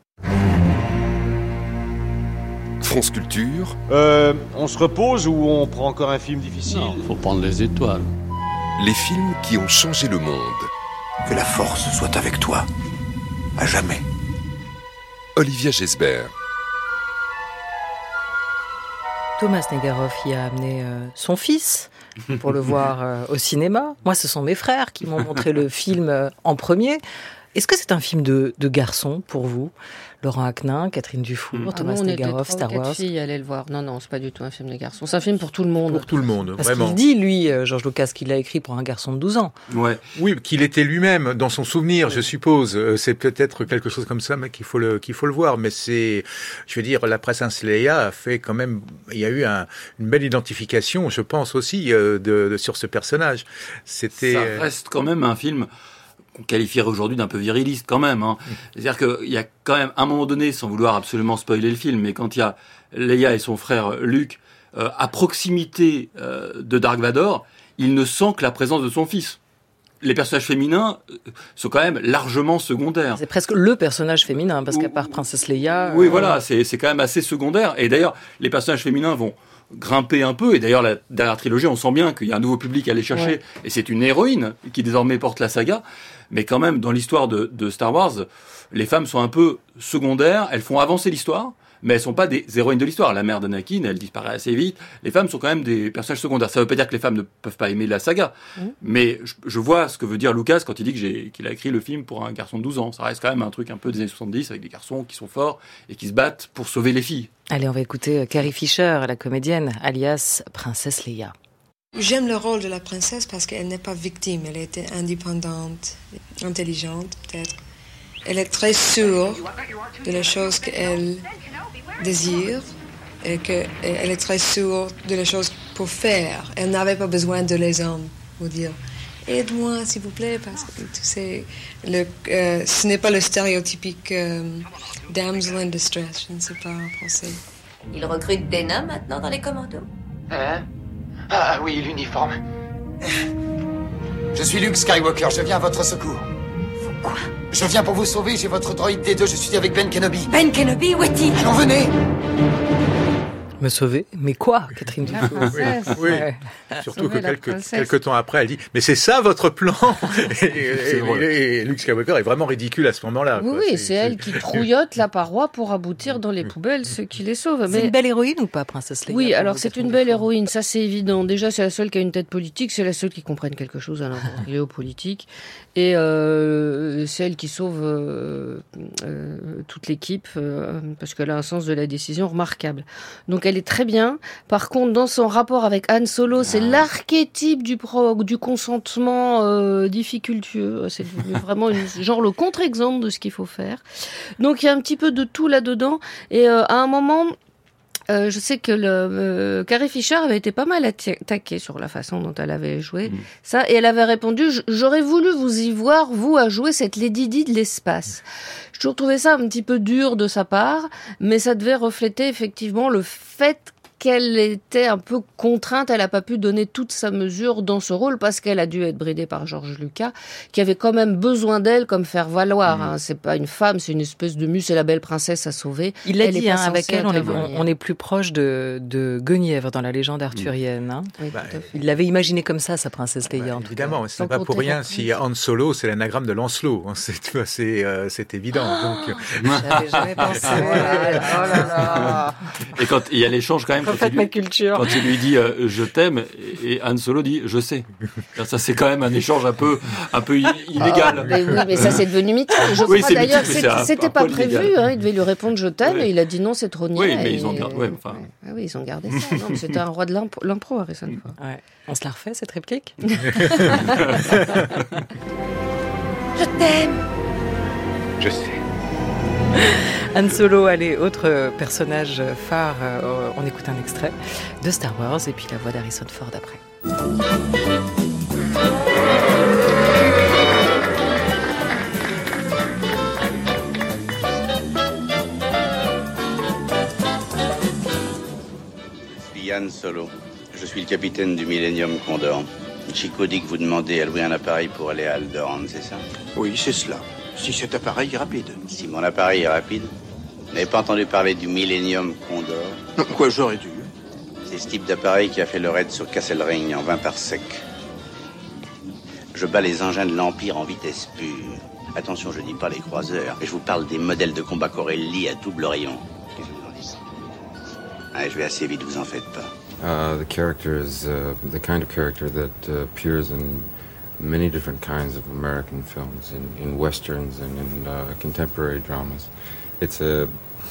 France Culture. On se repose ou on prend encore un film difficile? Non, faut prendre les étoiles. Les films qui ont changé le monde. Que la force soit avec toi, à jamais. Olivia Gesbert. Thomas Negerov y a amené son fils pour le voir au cinéma. Moi, ce sont mes frères qui m'ont montré le film en premier. Est-ce que c'est un film de garçon pour vous? Laurent Aknin, Catherine Dufour, Thomas Negerov, Star Wars. On était 3 ou 4 filles à aller le voir. Non, c'est pas du tout un film de garçon. C'est un film pour tout le monde. Pour tout le monde, parce vraiment. Parce qu'il dit, lui, George Lucas, qu'il l'a écrit pour un garçon de 12 ans. Ouais. Oui, qu'il était lui-même, dans son souvenir, je suppose. C'est peut-être quelque chose comme ça, mais qu'il faut le voir. Mais c'est, je veux dire, la princesse Leia a fait quand même, il y a eu une belle identification, je pense aussi, sur ce personnage. Ça reste quand même un film qu'on qualifierait aujourd'hui d'un peu viriliste quand même. Hein. C'est-à-dire qu'il y a quand même, à un moment donné, sans vouloir absolument spoiler le film, mais quand il y a Leia et son frère Luke à proximité de Dark Vador, il ne sent que la présence de son fils. Les personnages féminins sont quand même largement secondaires. C'est presque le personnage féminin, parce qu'à part Princesse Leia... Oui, voilà, c'est quand même assez secondaire. Et d'ailleurs, les personnages féminins vont grimper un peu, et d'ailleurs la dernière trilogie, on sent bien qu'il y a un nouveau public à aller chercher, et c'est une héroïne qui désormais porte la saga, mais quand même dans l'histoire de Star Wars, les femmes sont un peu secondaires, elles font avancer l'histoire, mais elles sont pas des héroïnes de l'histoire. La mère d'Anakin, elle disparaît assez vite. Les femmes sont quand même des personnages secondaires. Ça veut pas dire que les femmes ne peuvent pas aimer la saga, mais je vois ce que veut dire Lucas quand il dit qu'il a écrit le film pour un garçon de 12 ans. Ça reste quand même un truc un peu des années 70 avec des garçons qui sont forts et qui se battent pour sauver les filles. Allez, on va écouter Carrie Fisher, la comédienne, alias Princesse Leia. J'aime le rôle de la princesse parce qu'elle n'est pas victime, elle était indépendante, intelligente peut-être. Elle est très sûre de la chose qu'elle désire et qu'elle est très sûre de la chose pour faire. Elle n'avait pas besoin de les hommes pour dire « aide-moi s'il vous plaît » parce que ce n'est pas le stéréotypique damsel in distress, je ne sais pas en français. Il recrute des nains maintenant dans les commandos. Hein? Ah oui, l'uniforme. Je suis Luke Skywalker, je viens à votre secours. Quoi? Je viens pour vous sauver, j'ai votre droïde D2, je suis avec Ben Kenobi. Ben Kenobi, où est-il? Allons, venez! Me sauver? Mais quoi, Catherine Dufour? Oui. Surtout que quelques temps après, elle dit « Mais c'est ça votre plan ?» Et Luke Skywalker est vraiment ridicule à ce moment-là. Oui, c'est elle qui trouillote la paroi pour aboutir dans les poubelles, ce qui les sauve. C'est une belle héroïne ou pas, Princesse Leia? Oui, alors c'est une belle héroïne, ça c'est évident. Déjà, c'est la seule qui a une tête politique, c'est la seule qui comprenne quelque chose à la géopolitique. Et c'est elle qui sauve toute l'équipe parce qu'elle a un sens de la décision remarquable. Donc elle est très bien. Par contre, dans son rapport avec Han Solo, c'est l'archétype du consentement difficultueux. C'est vraiment genre le contre-exemple de ce qu'il faut faire. Donc il y a un petit peu de tout là-dedans. Et à un moment... je sais que Carrie Fisher avait été pas mal attaquée sur la façon dont elle avait joué ça, et elle avait répondu « J'aurais voulu vous y voir, vous, à jouer cette Lady Di de l'espace ». Je toujours trouvé ça un petit peu dur de sa part, mais ça devait refléter effectivement le fait qu'elle était un peu contrainte, elle n'a pas pu donner toute sa mesure dans ce rôle parce qu'elle a dû être bridée par George Lucas, qui avait quand même besoin d'elle comme faire valoir. Hein. C'est pas une femme, c'est une espèce de muse, c'est la belle princesse à sauver. Il l'a dit, avec elle, on est plus proche de Guenièvre dans la légende arthurienne. Hein. Oui, il l'avait imaginé comme ça, sa princesse Leia. Évidemment, c'est pas pour rien si Han Solo, c'est l'anagramme de Lancelot. C'est évident. Donc... J'avais jamais pensé. Oh là là. Et quand il y a l'échange quand même, quand il lui dit je t'aime et Han Solo dit je sais. Ça c'est quand même un échange un peu illégal. Mais ça c'est devenu mythique. Je crois d'ailleurs c'était pas prévu. Hein, il devait lui répondre je t'aime et il a dit non, c'est trop niais. Oui, mais ils ont gardé. Ils ont gardé ça. Non, c'était un roi de l'impro, Harrison Ford. Ouais. On se la refait cette réplique. Je t'aime. Je sais. Han Solo, allez, autre personnage phare, on écoute un extrait de Star Wars et puis la voix d'Harrison Ford après. Je suis Han Solo, je suis le capitaine du Millennium Condor. Chico dit que vous demandez à louer un appareil pour aller à Alderaan, c'est ça? Oui, c'est cela. Si cet appareil est rapide. Si mon appareil est rapide? Vous n'avez pas entendu parler du Millennium Condor? Non, quoi, j'aurais dû. C'est ce type d'appareil qui a fait le raid sur Castle Ring en 20 parsecs. Je bats les engins de l'Empire en vitesse pure. Attention, je dis pas les croiseurs, mais je vous parle des modèles de combat Corelli à double rayon. Qu'est-ce que vous en dites? Allez, je vais assez vite, vous en faites pas. The character is the kind of character that appears in many different kinds of American films, in westerns and in contemporary dramas. It's a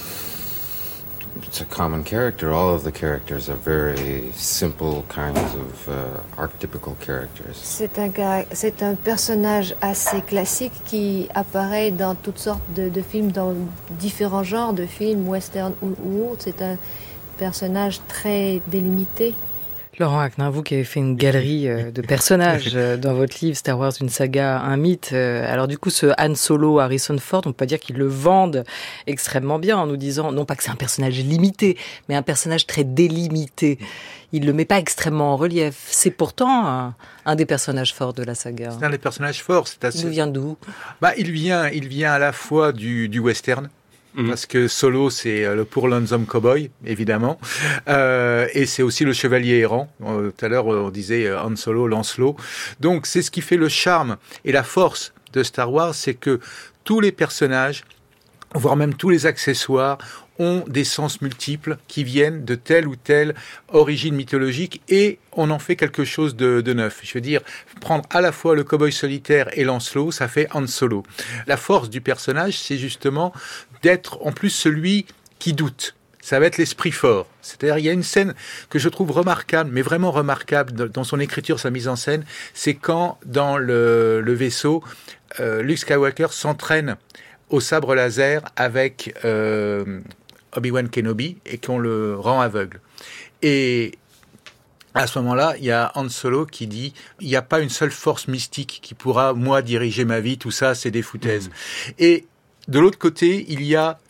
common character. All of the characters are very simple kinds of archetypical characters. C'est un personnage assez classique qui apparaît dans toutes sortes de films, dans différents genres de films, western ou autres. C'est un personnage très délimité. Laurent Aknin, vous qui avez fait une galerie de personnages dans votre livre Star Wars, une saga, un mythe. Alors du coup, ce Han Solo, Harrison Ford, on peut pas dire qu'ils le vendent extrêmement bien en nous disant, non pas que c'est un personnage limité, mais un personnage très délimité. Il le met pas extrêmement en relief. C'est pourtant un des personnages forts de la saga. C'est un des personnages forts. Il vient d'où? Il vient à la fois du western. Parce que Solo, c'est le pour lonesome cowboy, évidemment, et c'est aussi le chevalier errant. Tout à l'heure, on disait Han Solo, Lancelot. Donc, c'est ce qui fait le charme et la force de Star Wars, c'est que tous les personnages voire même tous les accessoires, ont des sens multiples qui viennent de telle ou telle origine mythologique et on en fait quelque chose de neuf. Je veux dire, prendre à la fois le cow-boy solitaire et Lancelot, ça fait Han Solo. La force du personnage, c'est justement d'être en plus celui qui doute. Ça va être l'esprit fort. C'est-à-dire, il y a une scène que je trouve remarquable, mais vraiment remarquable dans son écriture, sa mise en scène, c'est quand, dans le vaisseau, Luke Skywalker s'entraîne au sabre laser avec Obi-Wan Kenobi et qu'on le rend aveugle. Et à ce moment-là, il y a Han Solo qui dit « Il n'y a pas une seule force mystique qui pourra, moi, diriger ma vie, tout ça, c'est des foutaises. » Et de l'autre côté, il y a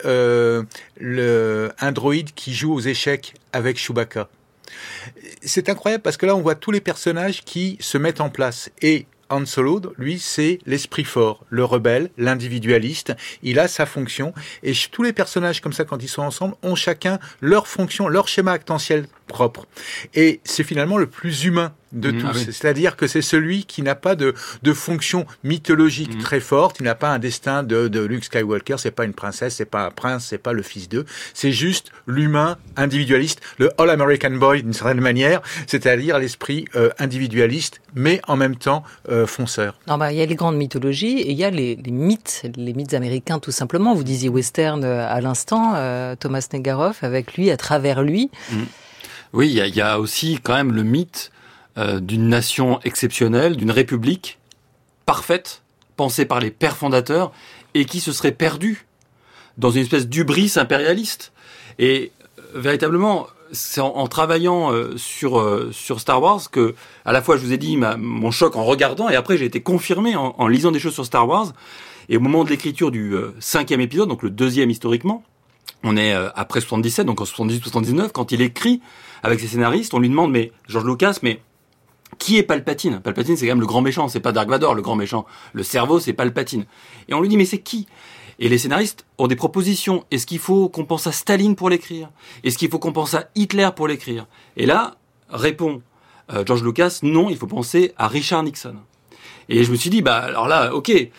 un droïde qui joue aux échecs avec Chewbacca. C'est incroyable parce que là, on voit tous les personnages qui se mettent en place. Et Han Solo, lui, c'est l'esprit fort, le rebelle, l'individualiste. Il a sa fonction. Et tous les personnages comme ça, quand ils sont ensemble, ont chacun leur fonction, leur schéma actentiel propre. Et c'est finalement le plus humain de tous. Ah oui. C'est-à-dire que c'est celui qui n'a pas de fonction mythologique très forte. Il n'a pas un destin de Luke Skywalker. C'est pas une princesse, c'est pas un prince, c'est pas le fils d'eux. C'est juste l'humain individualiste, le All-American Boy d'une certaine manière. C'est-à-dire l'esprit individualiste, mais en même temps fonceur. Non, il y a les grandes mythologies et il y a les mythes américains tout simplement. Vous disiez western à l'instant, Thomas Negaroff, avec lui, à travers lui. Oui, il y a aussi quand même le mythe d'une nation exceptionnelle, d'une république parfaite, pensée par les pères fondateurs, et qui se serait perdue dans une espèce d'hubris impérialiste. Et véritablement, c'est en travaillant sur Star Wars que, à la fois, je vous ai dit mon choc en regardant, et après j'ai été confirmé en lisant des choses sur Star Wars. Et au moment de l'écriture du 5e épisode, donc le 2e historiquement, on est après 77, donc en 78-79, quand il écrit avec ses scénaristes, on lui demande, mais George Lucas, mais qui est Palpatine ? Palpatine, c'est quand même le grand méchant, c'est pas Dark Vador, le grand méchant. Le cerveau, c'est Palpatine. Et on lui dit, mais c'est qui ? Et les scénaristes ont des propositions. Est-ce qu'il faut qu'on pense à Staline pour l'écrire ? Est-ce qu'il faut qu'on pense à Hitler pour l'écrire ? Et là, répond George Lucas, non, il faut penser à Richard Nixon. Et je me suis dit, alors là, ok, il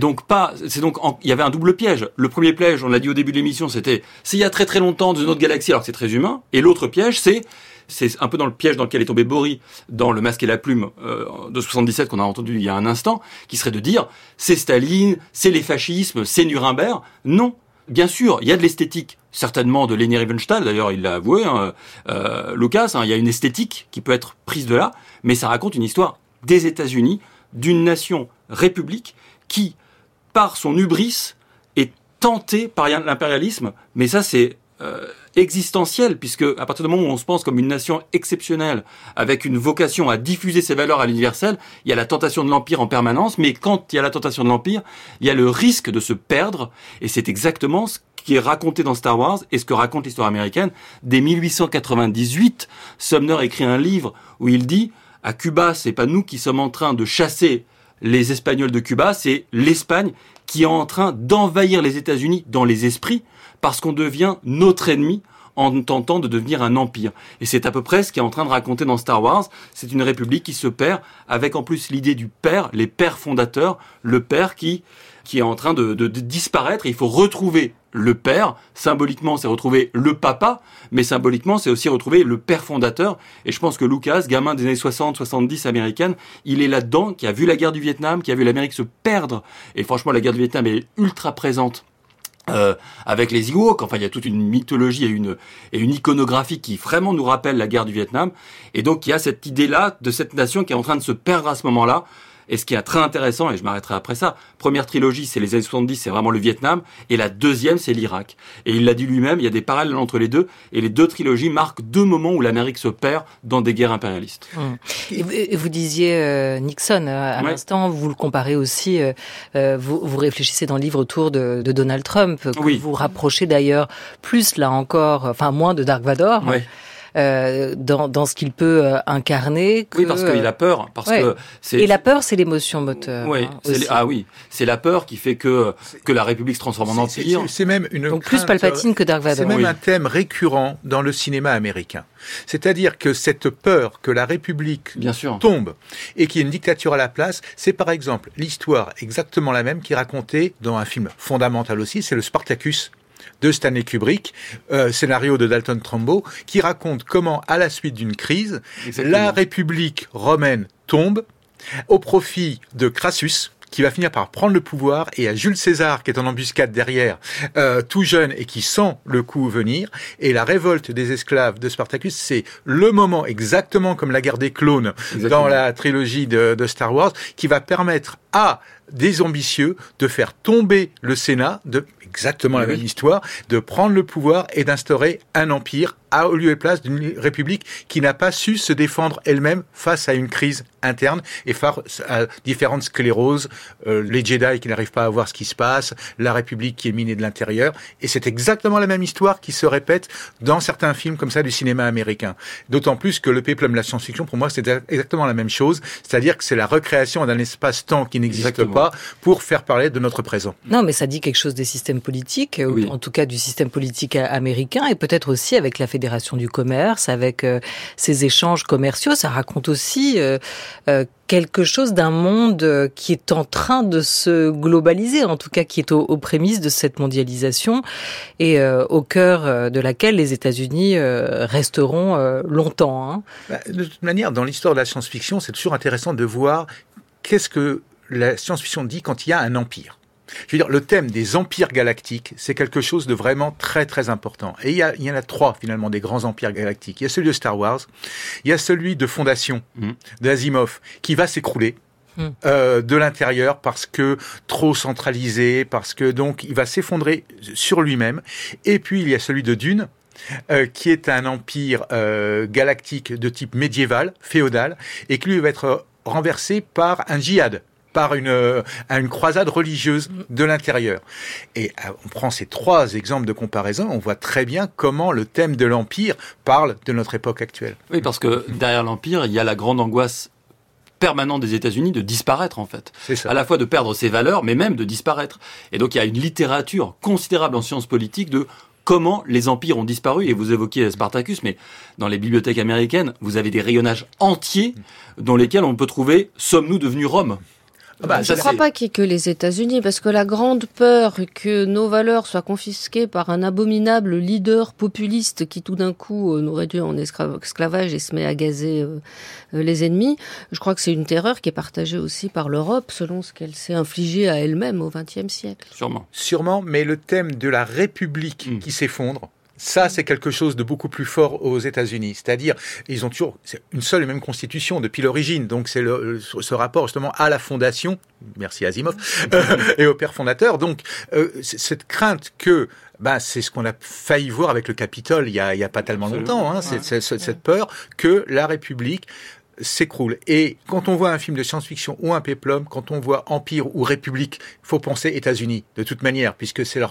y avait un double piège. Le premier piège, on l'a dit au début de l'émission, c'est il y a très très longtemps dans une autre galaxie, alors que c'est très humain. Et l'autre piège, c'est un peu dans le piège dans lequel est tombé Boris dans Le Masque et la Plume de 77 qu'on a entendu il y a un instant, qui serait de dire, c'est Staline, c'est les fascismes, c'est Nuremberg. Non. Bien sûr, il y a de l'esthétique, certainement de Leni Riefenstahl, d'ailleurs il l'a avoué, Lucas, il y a une esthétique qui peut être prise de là, mais ça raconte une histoire des États-Unis, d'une nation république qui, par son hubris, est tentée par l'impérialisme. Mais ça, c'est existentiel, puisque à partir du moment où on se pense comme une nation exceptionnelle, avec une vocation à diffuser ses valeurs à l'universel, il y a la tentation de l'Empire en permanence, mais quand il y a la tentation de l'Empire, il y a le risque de se perdre, et c'est exactement ce qui est raconté dans Star Wars, et ce que raconte l'histoire américaine. Dès 1898, Sumner écrit un livre où il dit « À Cuba, c'est pas nous qui sommes en train de chasser les Espagnols de Cuba, c'est l'Espagne qui est en train d'envahir les États-Unis dans les esprits parce qu'on devient notre ennemi en tentant de devenir un empire. » Et c'est à peu près ce qu'il est en train de raconter dans Star Wars. C'est une république qui se perd avec en plus l'idée du père, les pères fondateurs, le père qui est en train de disparaître. Et il faut retrouver le père. Symboliquement, c'est retrouver le papa, mais symboliquement, c'est aussi retrouver le père fondateur. Et je pense que Lucas, gamin des années 60-70 américaine, il est là-dedans, qui a vu la guerre du Vietnam, qui a vu l'Amérique se perdre. Et franchement, la guerre du Vietnam est ultra présente. Avec les Ewoks, enfin il y a toute une mythologie et une iconographie qui vraiment nous rappelle la guerre du Vietnam. Et donc il y a cette idée-là de cette nation qui est en train de se perdre à ce moment-là. Et ce qui est très intéressant, et je m'arrêterai après ça, première trilogie, c'est les années 70, c'est vraiment le Vietnam, et la deuxième, c'est l'Irak. Et il l'a dit lui-même, il y a des parallèles entre les deux, et les deux trilogies marquent deux moments où l'Amérique se perd dans des guerres impérialistes. Et vous disiez Nixon, à l'instant, vous le comparez aussi, vous réfléchissez dans le livre autour de Donald Trump, que vous rapprochez d'ailleurs plus, là encore, enfin moins de Dark Vador. dans ce qu'il peut incarner. Oui, parce qu'il a peur. Et la peur, c'est l'émotion moteur. Oui, c'est la peur qui fait que la République se transforme en empire. C'est même donc plus Palpatine que Dark Vador. C'est même un thème récurrent dans le cinéma américain. C'est-à-dire que cette peur que la République tombe et qu'il y ait une dictature à la place, c'est par exemple l'histoire exactement la même qui est racontée dans un film fondamental aussi, c'est le Spartacus de Stanley Kubrick, scénario de Dalton Trumbo, qui raconte comment, à la suite d'une crise, la République romaine tombe au profit de Crassus, qui va finir par prendre le pouvoir, et à Jules César, qui est en embuscade derrière, tout jeune, et qui sent le coup venir. Et la révolte des esclaves de Spartacus, c'est le moment, exactement comme la guerre des clones dans la trilogie de Star Wars, qui va permettre à des ambitieux de faire tomber le Sénat, exactement la même histoire, de prendre le pouvoir et d'instaurer un empire au lieu et place d'une république qui n'a pas su se défendre elle-même face à une crise interne et face à différentes scléroses, les Jedi qui n'arrivent pas à voir ce qui se passe, la république qui est minée de l'intérieur. Et c'est exactement la même histoire qui se répète dans certains films comme ça du cinéma américain. D'autant plus que le péplum de la science-fiction, pour moi, c'est exactement la même chose. C'est-à-dire que c'est la recréation d'un espace-temps qui n'existe pas pour faire parler de notre présent. Non, mais ça dit quelque chose des systèmes politiques, ou en tout cas du système politique américain, et peut-être aussi avec la Fédération du commerce, avec ces échanges commerciaux. Ça raconte aussi quelque chose d'un monde qui est en train de se globaliser, en tout cas qui est aux prémices de cette mondialisation et au cœur de laquelle les États-Unis resteront longtemps. De toute manière, dans l'histoire de la science-fiction, c'est toujours intéressant de voir qu'est-ce que la science-fiction dit quand il y a un empire. Je veux dire, le thème des empires galactiques, c'est quelque chose de vraiment très très important. Et il y en a 3 finalement des grands empires galactiques. Il y a celui de Star Wars, il y a celui de Fondation d'Asimov qui va s'écrouler de l'intérieur parce que trop centralisé, parce que donc il va s'effondrer sur lui-même. Et puis il y a celui de Dune. Qui est un empire galactique de type médiéval, féodal, et qui lui va être renversé par un djihad, par une croisade religieuse de l'intérieur. Et on prend ces 3 exemples de comparaison, on voit très bien comment le thème de l'Empire parle de notre époque actuelle. Oui, parce que derrière l'Empire, il y a la grande angoisse permanente des États-Unis de disparaître, en fait. C'est ça. À la fois de perdre ses valeurs, mais même de disparaître. Et donc, il y a une littérature considérable en sciences politiques de comment les empires ont disparu. Et vous évoquiez Spartacus, mais dans les bibliothèques américaines, vous avez des rayonnages entiers dans lesquels on peut trouver « Sommes-nous devenus Rome ?» Je ne crois pas qu'il n'y ait que les États-Unis, parce que la grande peur que nos valeurs soient confisquées par un abominable leader populiste qui tout d'un coup nous réduit en esclavage et se met à gazer les ennemis, je crois que c'est une terreur qui est partagée aussi par l'Europe, selon ce qu'elle s'est infligée à elle-même au XXe siècle. Sûrement, mais le thème de la République qui s'effondre, ça, c'est quelque chose de beaucoup plus fort aux États-Unis. C'est-à-dire, ils ont toujours une seule et même constitution depuis l'origine. Donc, c'est ce rapport justement à la fondation, merci Asimov, et au père fondateur. Donc, cette crainte que, c'est ce qu'on a failli voir avec le Capitole il y a pas tellement longtemps. Hein, cette peur que la République s'écroule. Et quand on voit un film de science-fiction ou un péplum, quand on voit Empire ou République, il faut penser États-Unis, de toute manière, puisque c'est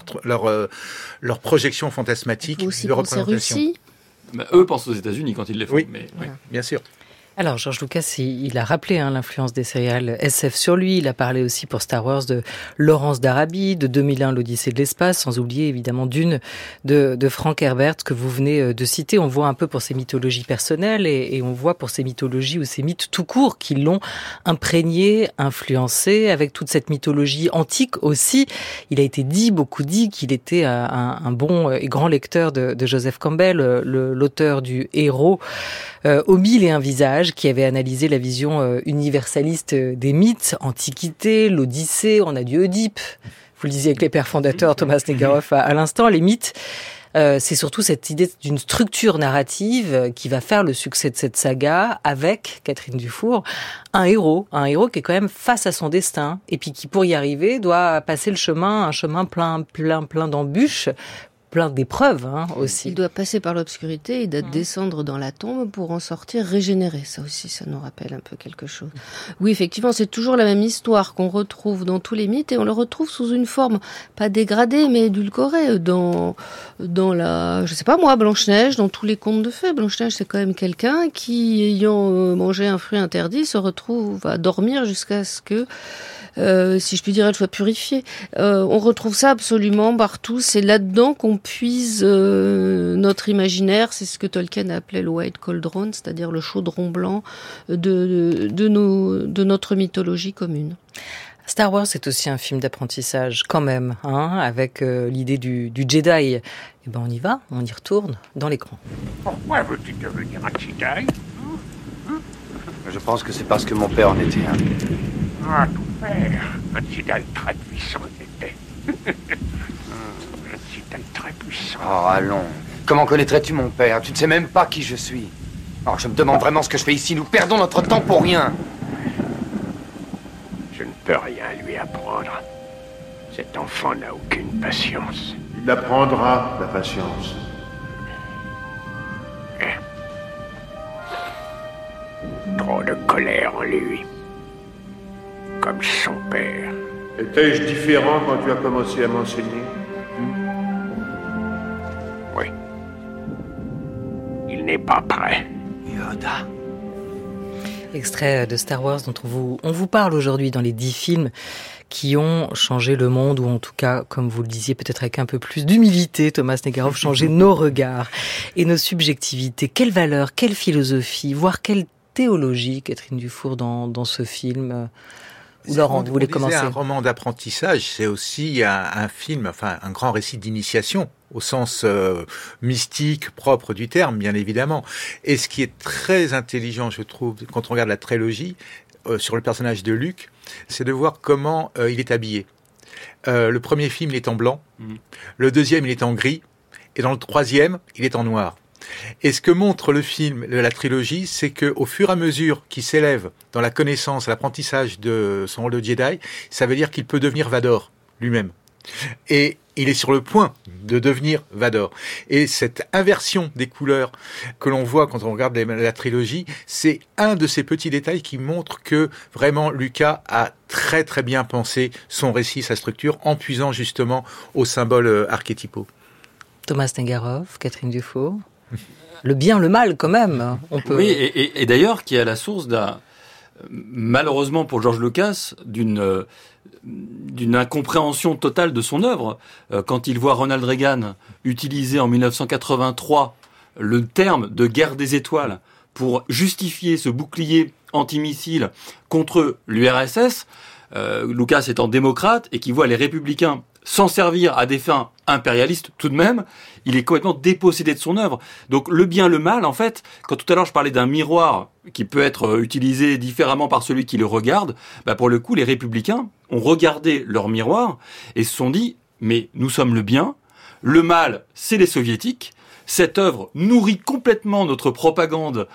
leur projection fantasmatique de représentation. Russie. Eux pensent aux États-Unis quand ils les font. Oui, mais, bien sûr. Alors, George Lucas, il a rappelé l'influence des céréales SF sur lui. Il a parlé aussi pour Star Wars de Laurence d'Arabie, de 2001, l'Odyssée de l'espace, sans oublier évidemment Dune de Frank Herbert que vous venez de citer. On voit un peu pour ses mythologies personnelles et on voit pour ses mythologies ou ses mythes tout court qui l'ont imprégné, influencé, avec toute cette mythologie antique aussi. Il a été beaucoup dit qu'il était un bon et grand lecteur de Joseph Campbell, l'auteur du Héros aux 1001 visages, qui avait analysé la vision universaliste des mythes, Antiquité, l'Odyssée, on a du Oedipe, vous le disiez avec les pères fondateurs, Thomas Negaroff à l'instant, les mythes. C'est surtout cette idée d'une structure narrative qui va faire le succès de cette saga avec Catherine Dufour, un héros qui est quand même face à son destin et puis qui, pour y arriver, doit passer un chemin plein d'embûches plein d'épreuves aussi. Il doit passer par l'obscurité, il doit descendre dans la tombe pour en sortir régénéré. Ça aussi, ça nous rappelle un peu quelque chose. Oui, effectivement, c'est toujours la même histoire qu'on retrouve dans tous les mythes et on le retrouve sous une forme pas dégradée mais édulcorée dans la, je sais pas moi, Blanche-Neige, dans tous les contes de fées. Blanche-Neige, c'est quand même quelqu'un qui, ayant mangé un fruit interdit, se retrouve à dormir jusqu'à ce que si je puis dire, elle soit purifiée. On retrouve ça absolument partout. C'est là-dedans qu'on puise notre imaginaire. C'est ce que Tolkien appelait le White Cauldron, c'est-à-dire le chaudron blanc de notre mythologie commune. Star Wars, c'est aussi un film d'apprentissage, quand même, avec l'idée du Jedi. Eh ben, on y va, on y retourne dans l'écran. Pourquoi veux-tu devenir un Jedi? Je pense que c'est parce que mon père en était un. Ah, ton père, un Jedi très puissant il était. Un Jedi très puissant. Oh, allons. Comment connaîtrais-tu mon père? Tu ne sais même pas qui je suis. Oh, je me demande vraiment ce que je fais ici. Nous perdons notre temps pour rien. Je ne peux rien lui apprendre. Cet enfant n'a aucune patience. Il apprendra la patience. Trop de colère en lui. Comme son père. Étais-je différent quand tu as commencé à m'enseigner? Oui. Il n'est pas prêt. Yoda. Extrait de Star Wars dont on vous parle aujourd'hui dans les 10 films qui ont changé le monde, ou en tout cas, comme vous le disiez, peut-être avec un peu plus d'humilité, Thomas Negaroff, changé nos regards et nos subjectivités. Quelle valeur, quelle philosophie, voire quelle théologie, Catherine Dufour, dans ce film? Laurent, vous voulez commencer? Un roman d'apprentissage, c'est aussi un film, enfin un grand récit d'initiation, au sens mystique, propre du terme, bien évidemment. Et ce qui est très intelligent, je trouve, quand on regarde la trilogie, sur le personnage de Luke, c'est de voir comment il est habillé. Le premier film, il est en blanc, le deuxième, il est en gris, et dans le troisième, il est en noir. Et ce que montre le film, la trilogie, c'est que au fur et à mesure qu'il s'élève dans la connaissance, l'apprentissage de son rôle de Jedi, ça veut dire qu'il peut devenir Vador lui-même. Et il est sur le point de devenir Vador. Et cette inversion des couleurs que l'on voit quand on regarde la trilogie, c'est un de ces petits détails qui montrent que vraiment Lucas a très très bien pensé son récit, sa structure, en puisant justement aux symboles archétypaux. Thomas Negaroff, Catherine Dufour. Le bien, le mal, quand même. On peut... Oui, et d'ailleurs, qui est à la source malheureusement pour George Lucas, d'une incompréhension totale de son œuvre. Quand il voit Ronald Reagan utiliser en 1983 le terme de guerre des étoiles pour justifier ce bouclier antimissile contre l'URSS, Lucas étant démocrate et qui voit les républicains s'en servir à des fins impérialistes tout de même, il est complètement dépossédé de son œuvre. Donc le bien, le mal, en fait, quand tout à l'heure je parlais d'un miroir qui peut être utilisé différemment par celui qui le regarde, pour le coup, les républicains ont regardé leur miroir et se sont dit, mais nous sommes le bien, le mal, c'est les soviétiques, cette œuvre nourrit complètement notre propagande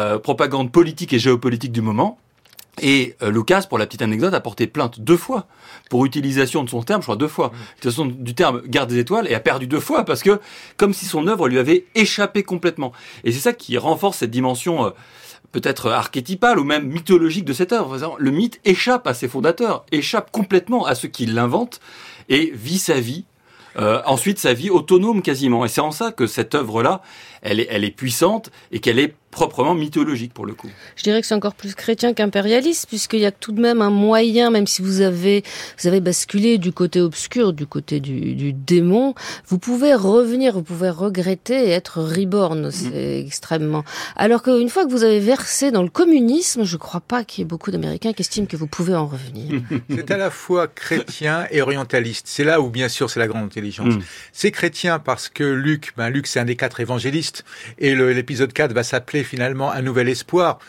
politique et géopolitique du moment. Et Lucas, pour la petite anecdote, a porté plainte 2 fois pour utilisation de son terme, je crois 2 fois, utilisation du terme guerre des étoiles, et a perdu 2 fois parce que, comme si son œuvre lui avait échappé complètement. Et c'est ça qui renforce cette dimension peut-être archétypale ou même mythologique de cette œuvre. Le mythe échappe à ses fondateurs, échappe complètement à ceux qui l'inventent et vit sa vie. Ensuite, sa vie autonome quasiment. Et c'est en ça que cette œuvre-là, elle est puissante et qu'elle est proprement mythologique pour le coup. Je dirais que c'est encore plus chrétien qu'impérialiste, puisqu'il y a tout de même un moyen, même si vous avez basculé du côté obscur, du côté du démon, vous pouvez revenir, vous pouvez regretter et être reborn, c'est extrêmement. Alors qu'une fois que vous avez versé dans le communisme, je crois pas qu'il y ait beaucoup d'Américains qui estiment que vous pouvez en revenir. C'est à la fois chrétien et orientaliste. C'est là où, bien sûr, c'est la grande intelligence. C'est chrétien parce que Luc, c'est un des 4 évangélistes, et l'épisode 4 va s'appeler finalement un nouvel espoir,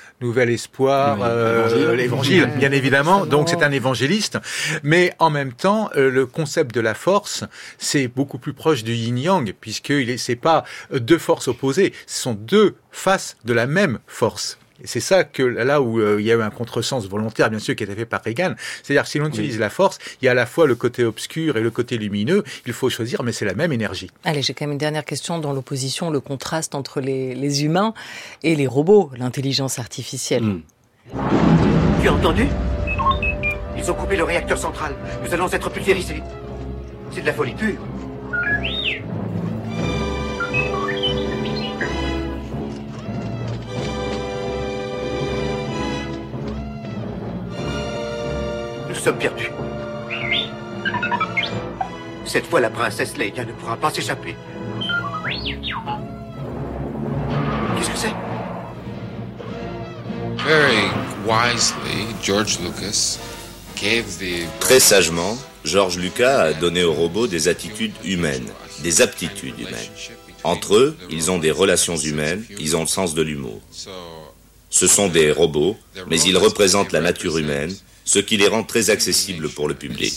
l'évangile, bien évidemment. Donc c'est un évangéliste, mais en même temps, le concept de la force, c'est beaucoup plus proche du yin-yang, puisque c'est pas 2 forces opposées, ce sont 2 faces de la même force. C'est ça que là où il y a eu un contresens volontaire, bien sûr, qui a été fait par Reagan. C'est-à-dire que si l'on utilise la force, il y a à la fois le côté obscur et le côté lumineux. Il faut choisir, mais c'est la même énergie. Allez, j'ai quand même une dernière question dans l'opposition, le contraste entre les humains et les robots, l'intelligence artificielle. Tu as entendu ? Ils ont coupé le réacteur central. Nous allons être pulvérisés. C'est de la folie pure. Nous sommes perdus. Cette fois, la princesse Leia ne pourra pas s'échapper. Qu'est-ce que c'est ? Very wisely, George Lucas gave the... Très sagement, George Lucas a donné aux robots des attitudes humaines, des aptitudes humaines. Entre eux, ils ont des relations humaines, ils ont le sens de l'humour. Ce sont des robots, mais ils représentent la nature humaine, ce qui les rend très accessibles pour le public.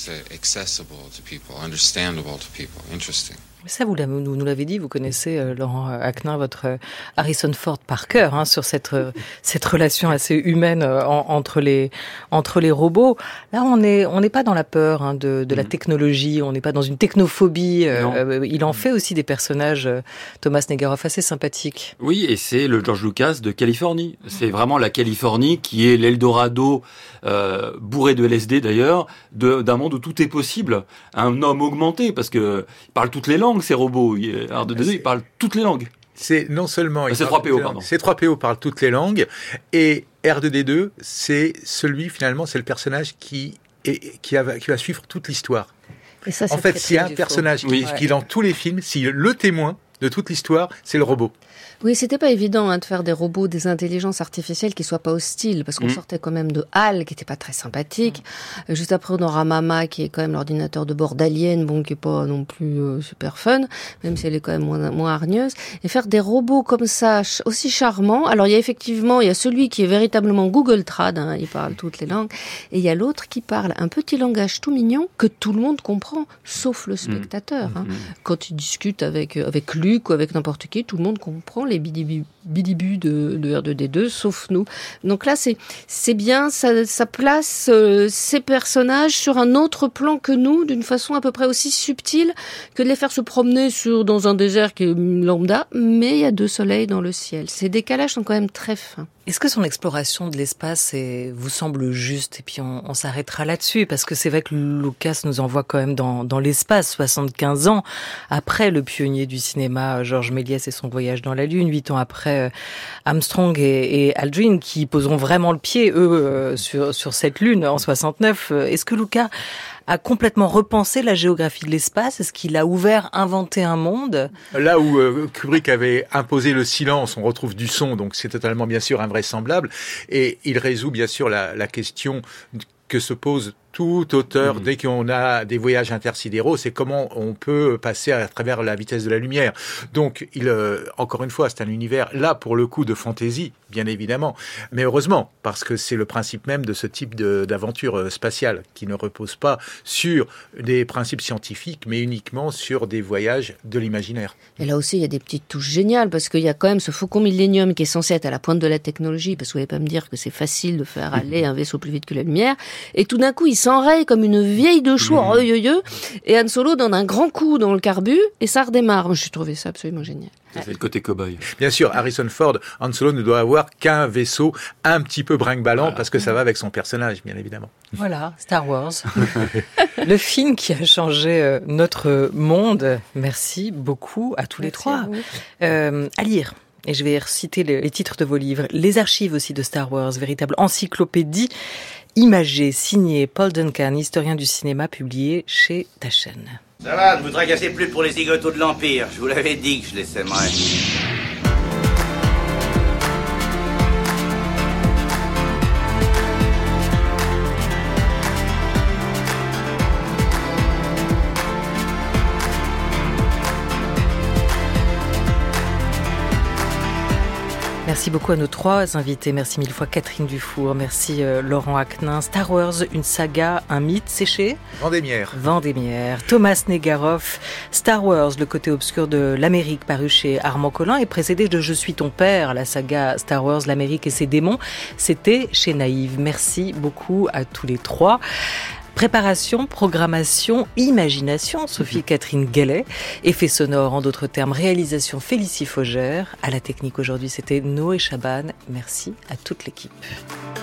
Ça, vous nous l'avez dit, vous connaissez, Laurent Aknin, votre Harrison Ford par cœur, hein, sur cette relation assez humaine entre les robots. Là, on n'est pas dans la peur hein, de la technologie, on n'est pas dans une technophobie. Il en fait aussi des personnages, Thomas Negerov, assez sympathiques. Oui, et c'est le George Lucas de Californie. C'est vraiment la Californie qui est l'Eldorado, bourré de LSD d'ailleurs, d'un monde où tout est possible. Un homme augmenté, parce que il parle toutes les langues. Ces robots, R2D2, ils parlent toutes les langues. C'est non seulement... C3PO, pardon. C3PO parle toutes les langues, et R2D2, c'est le personnage qui va suivre toute l'histoire. Et ça, en fait, s'il y a un personnage qui dans tous les films, si le témoin de toute l'histoire, c'est le robot. Oui, c'était pas évident de faire des robots, des intelligences artificielles qui soient pas hostiles, parce qu'on sortait quand même de HAL, qui était pas très sympathique. Juste après, on aura Mama, qui est quand même l'ordinateur de bord d'Alien, bon, qui est pas non plus super fun, même si elle est quand même moins hargneuse. Et faire des robots comme ça, aussi charmants. Alors, il y a celui qui est véritablement Google Trad, hein, il parle toutes les langues, et il y a l'autre qui parle un petit langage tout mignon que tout le monde comprend, sauf le spectateur. Hein. Quand il discute avec Luc ou avec n'importe qui, tout le monde comprend les bidibus de R2D2, sauf nous. Donc là, c'est bien, ça place ces personnages sur un autre plan que nous, d'une façon à peu près aussi subtile que de les faire se promener dans un désert qui est lambda, mais il y a 2 soleils dans le ciel. Ces décalages sont quand même très fins. Est-ce que son exploration de l'espace vous semble juste? Et puis on s'arrêtera là-dessus, parce que c'est vrai que Lucas nous envoie quand même dans l'espace, 75 ans après le pionnier du cinéma, Georges Méliès et son voyage dans la Lune, 8 ans après Armstrong et Aldrin, qui poseront vraiment le pied, eux, sur cette Lune en 69. Est-ce que Lucas a complètement repensé la géographie de l'espace? Est-ce qu'il a inventé un monde? Là où Kubrick avait imposé le silence, on retrouve du son, donc c'est totalement bien sûr invraisemblable. Et il résout bien sûr la question que se pose tout auteur, dès qu'on a des voyages intersidéraux, c'est comment on peut passer à travers la vitesse de la lumière. Donc, encore une fois, c'est un univers, là, pour le coup, de fantaisie, bien évidemment. Mais heureusement, parce que c'est le principe même de ce type d'aventure spatiale, qui ne repose pas sur des principes scientifiques, mais uniquement sur des voyages de l'imaginaire. Et là aussi, il y a des petites touches géniales, parce qu'il y a quand même ce Faucon Millenium qui est censé être à la pointe de la technologie, parce que vous n'allez pas me dire que c'est facile de faire aller un vaisseau plus vite que la lumière. Et tout d'un coup, il s'enraye comme une vieille de chou, et Han Solo donne un grand coup dans le carbu, et ça redémarre. Moi, j'ai trouvé ça absolument génial. C'est le côté cow-boy. Bien sûr, Harrison Ford, Han Solo ne doit avoir qu'un vaisseau un petit peu brinque-ballant, parce que ça va avec son personnage, bien évidemment. Voilà, Star Wars. Le film qui a changé notre monde. Merci beaucoup à tous les trois. À lire. Et je vais reciter les titres de vos livres. Les archives aussi de Star Wars, véritable encyclopédie imagée, signée Paul Duncan, historien du cinéma, publié chez Taschen. Ça va, ne vous tracassez plus pour les zigotos de l'Empire. Je vous l'avais dit que je les aimerais. Merci Merci beaucoup à nos 3 invités. Merci mille fois Catherine Dufour. Merci Laurent Aknin. Star Wars, une saga, un mythe, c'est chez Vendémiaire. Thomas Negaroff. Star Wars, le côté obscur de l'Amérique, paru chez Armand Collin et précédé de Je suis ton père, la saga Star Wars, l'Amérique et ses démons. C'était chez Naïve. Merci beaucoup à tous les 3. Préparation, programmation, imagination, Sophie-Catherine Gallet. Effets sonores, en d'autres termes, réalisation Félicie Faugère. À la technique aujourd'hui, c'était Noé Chaban. Merci à toute l'équipe.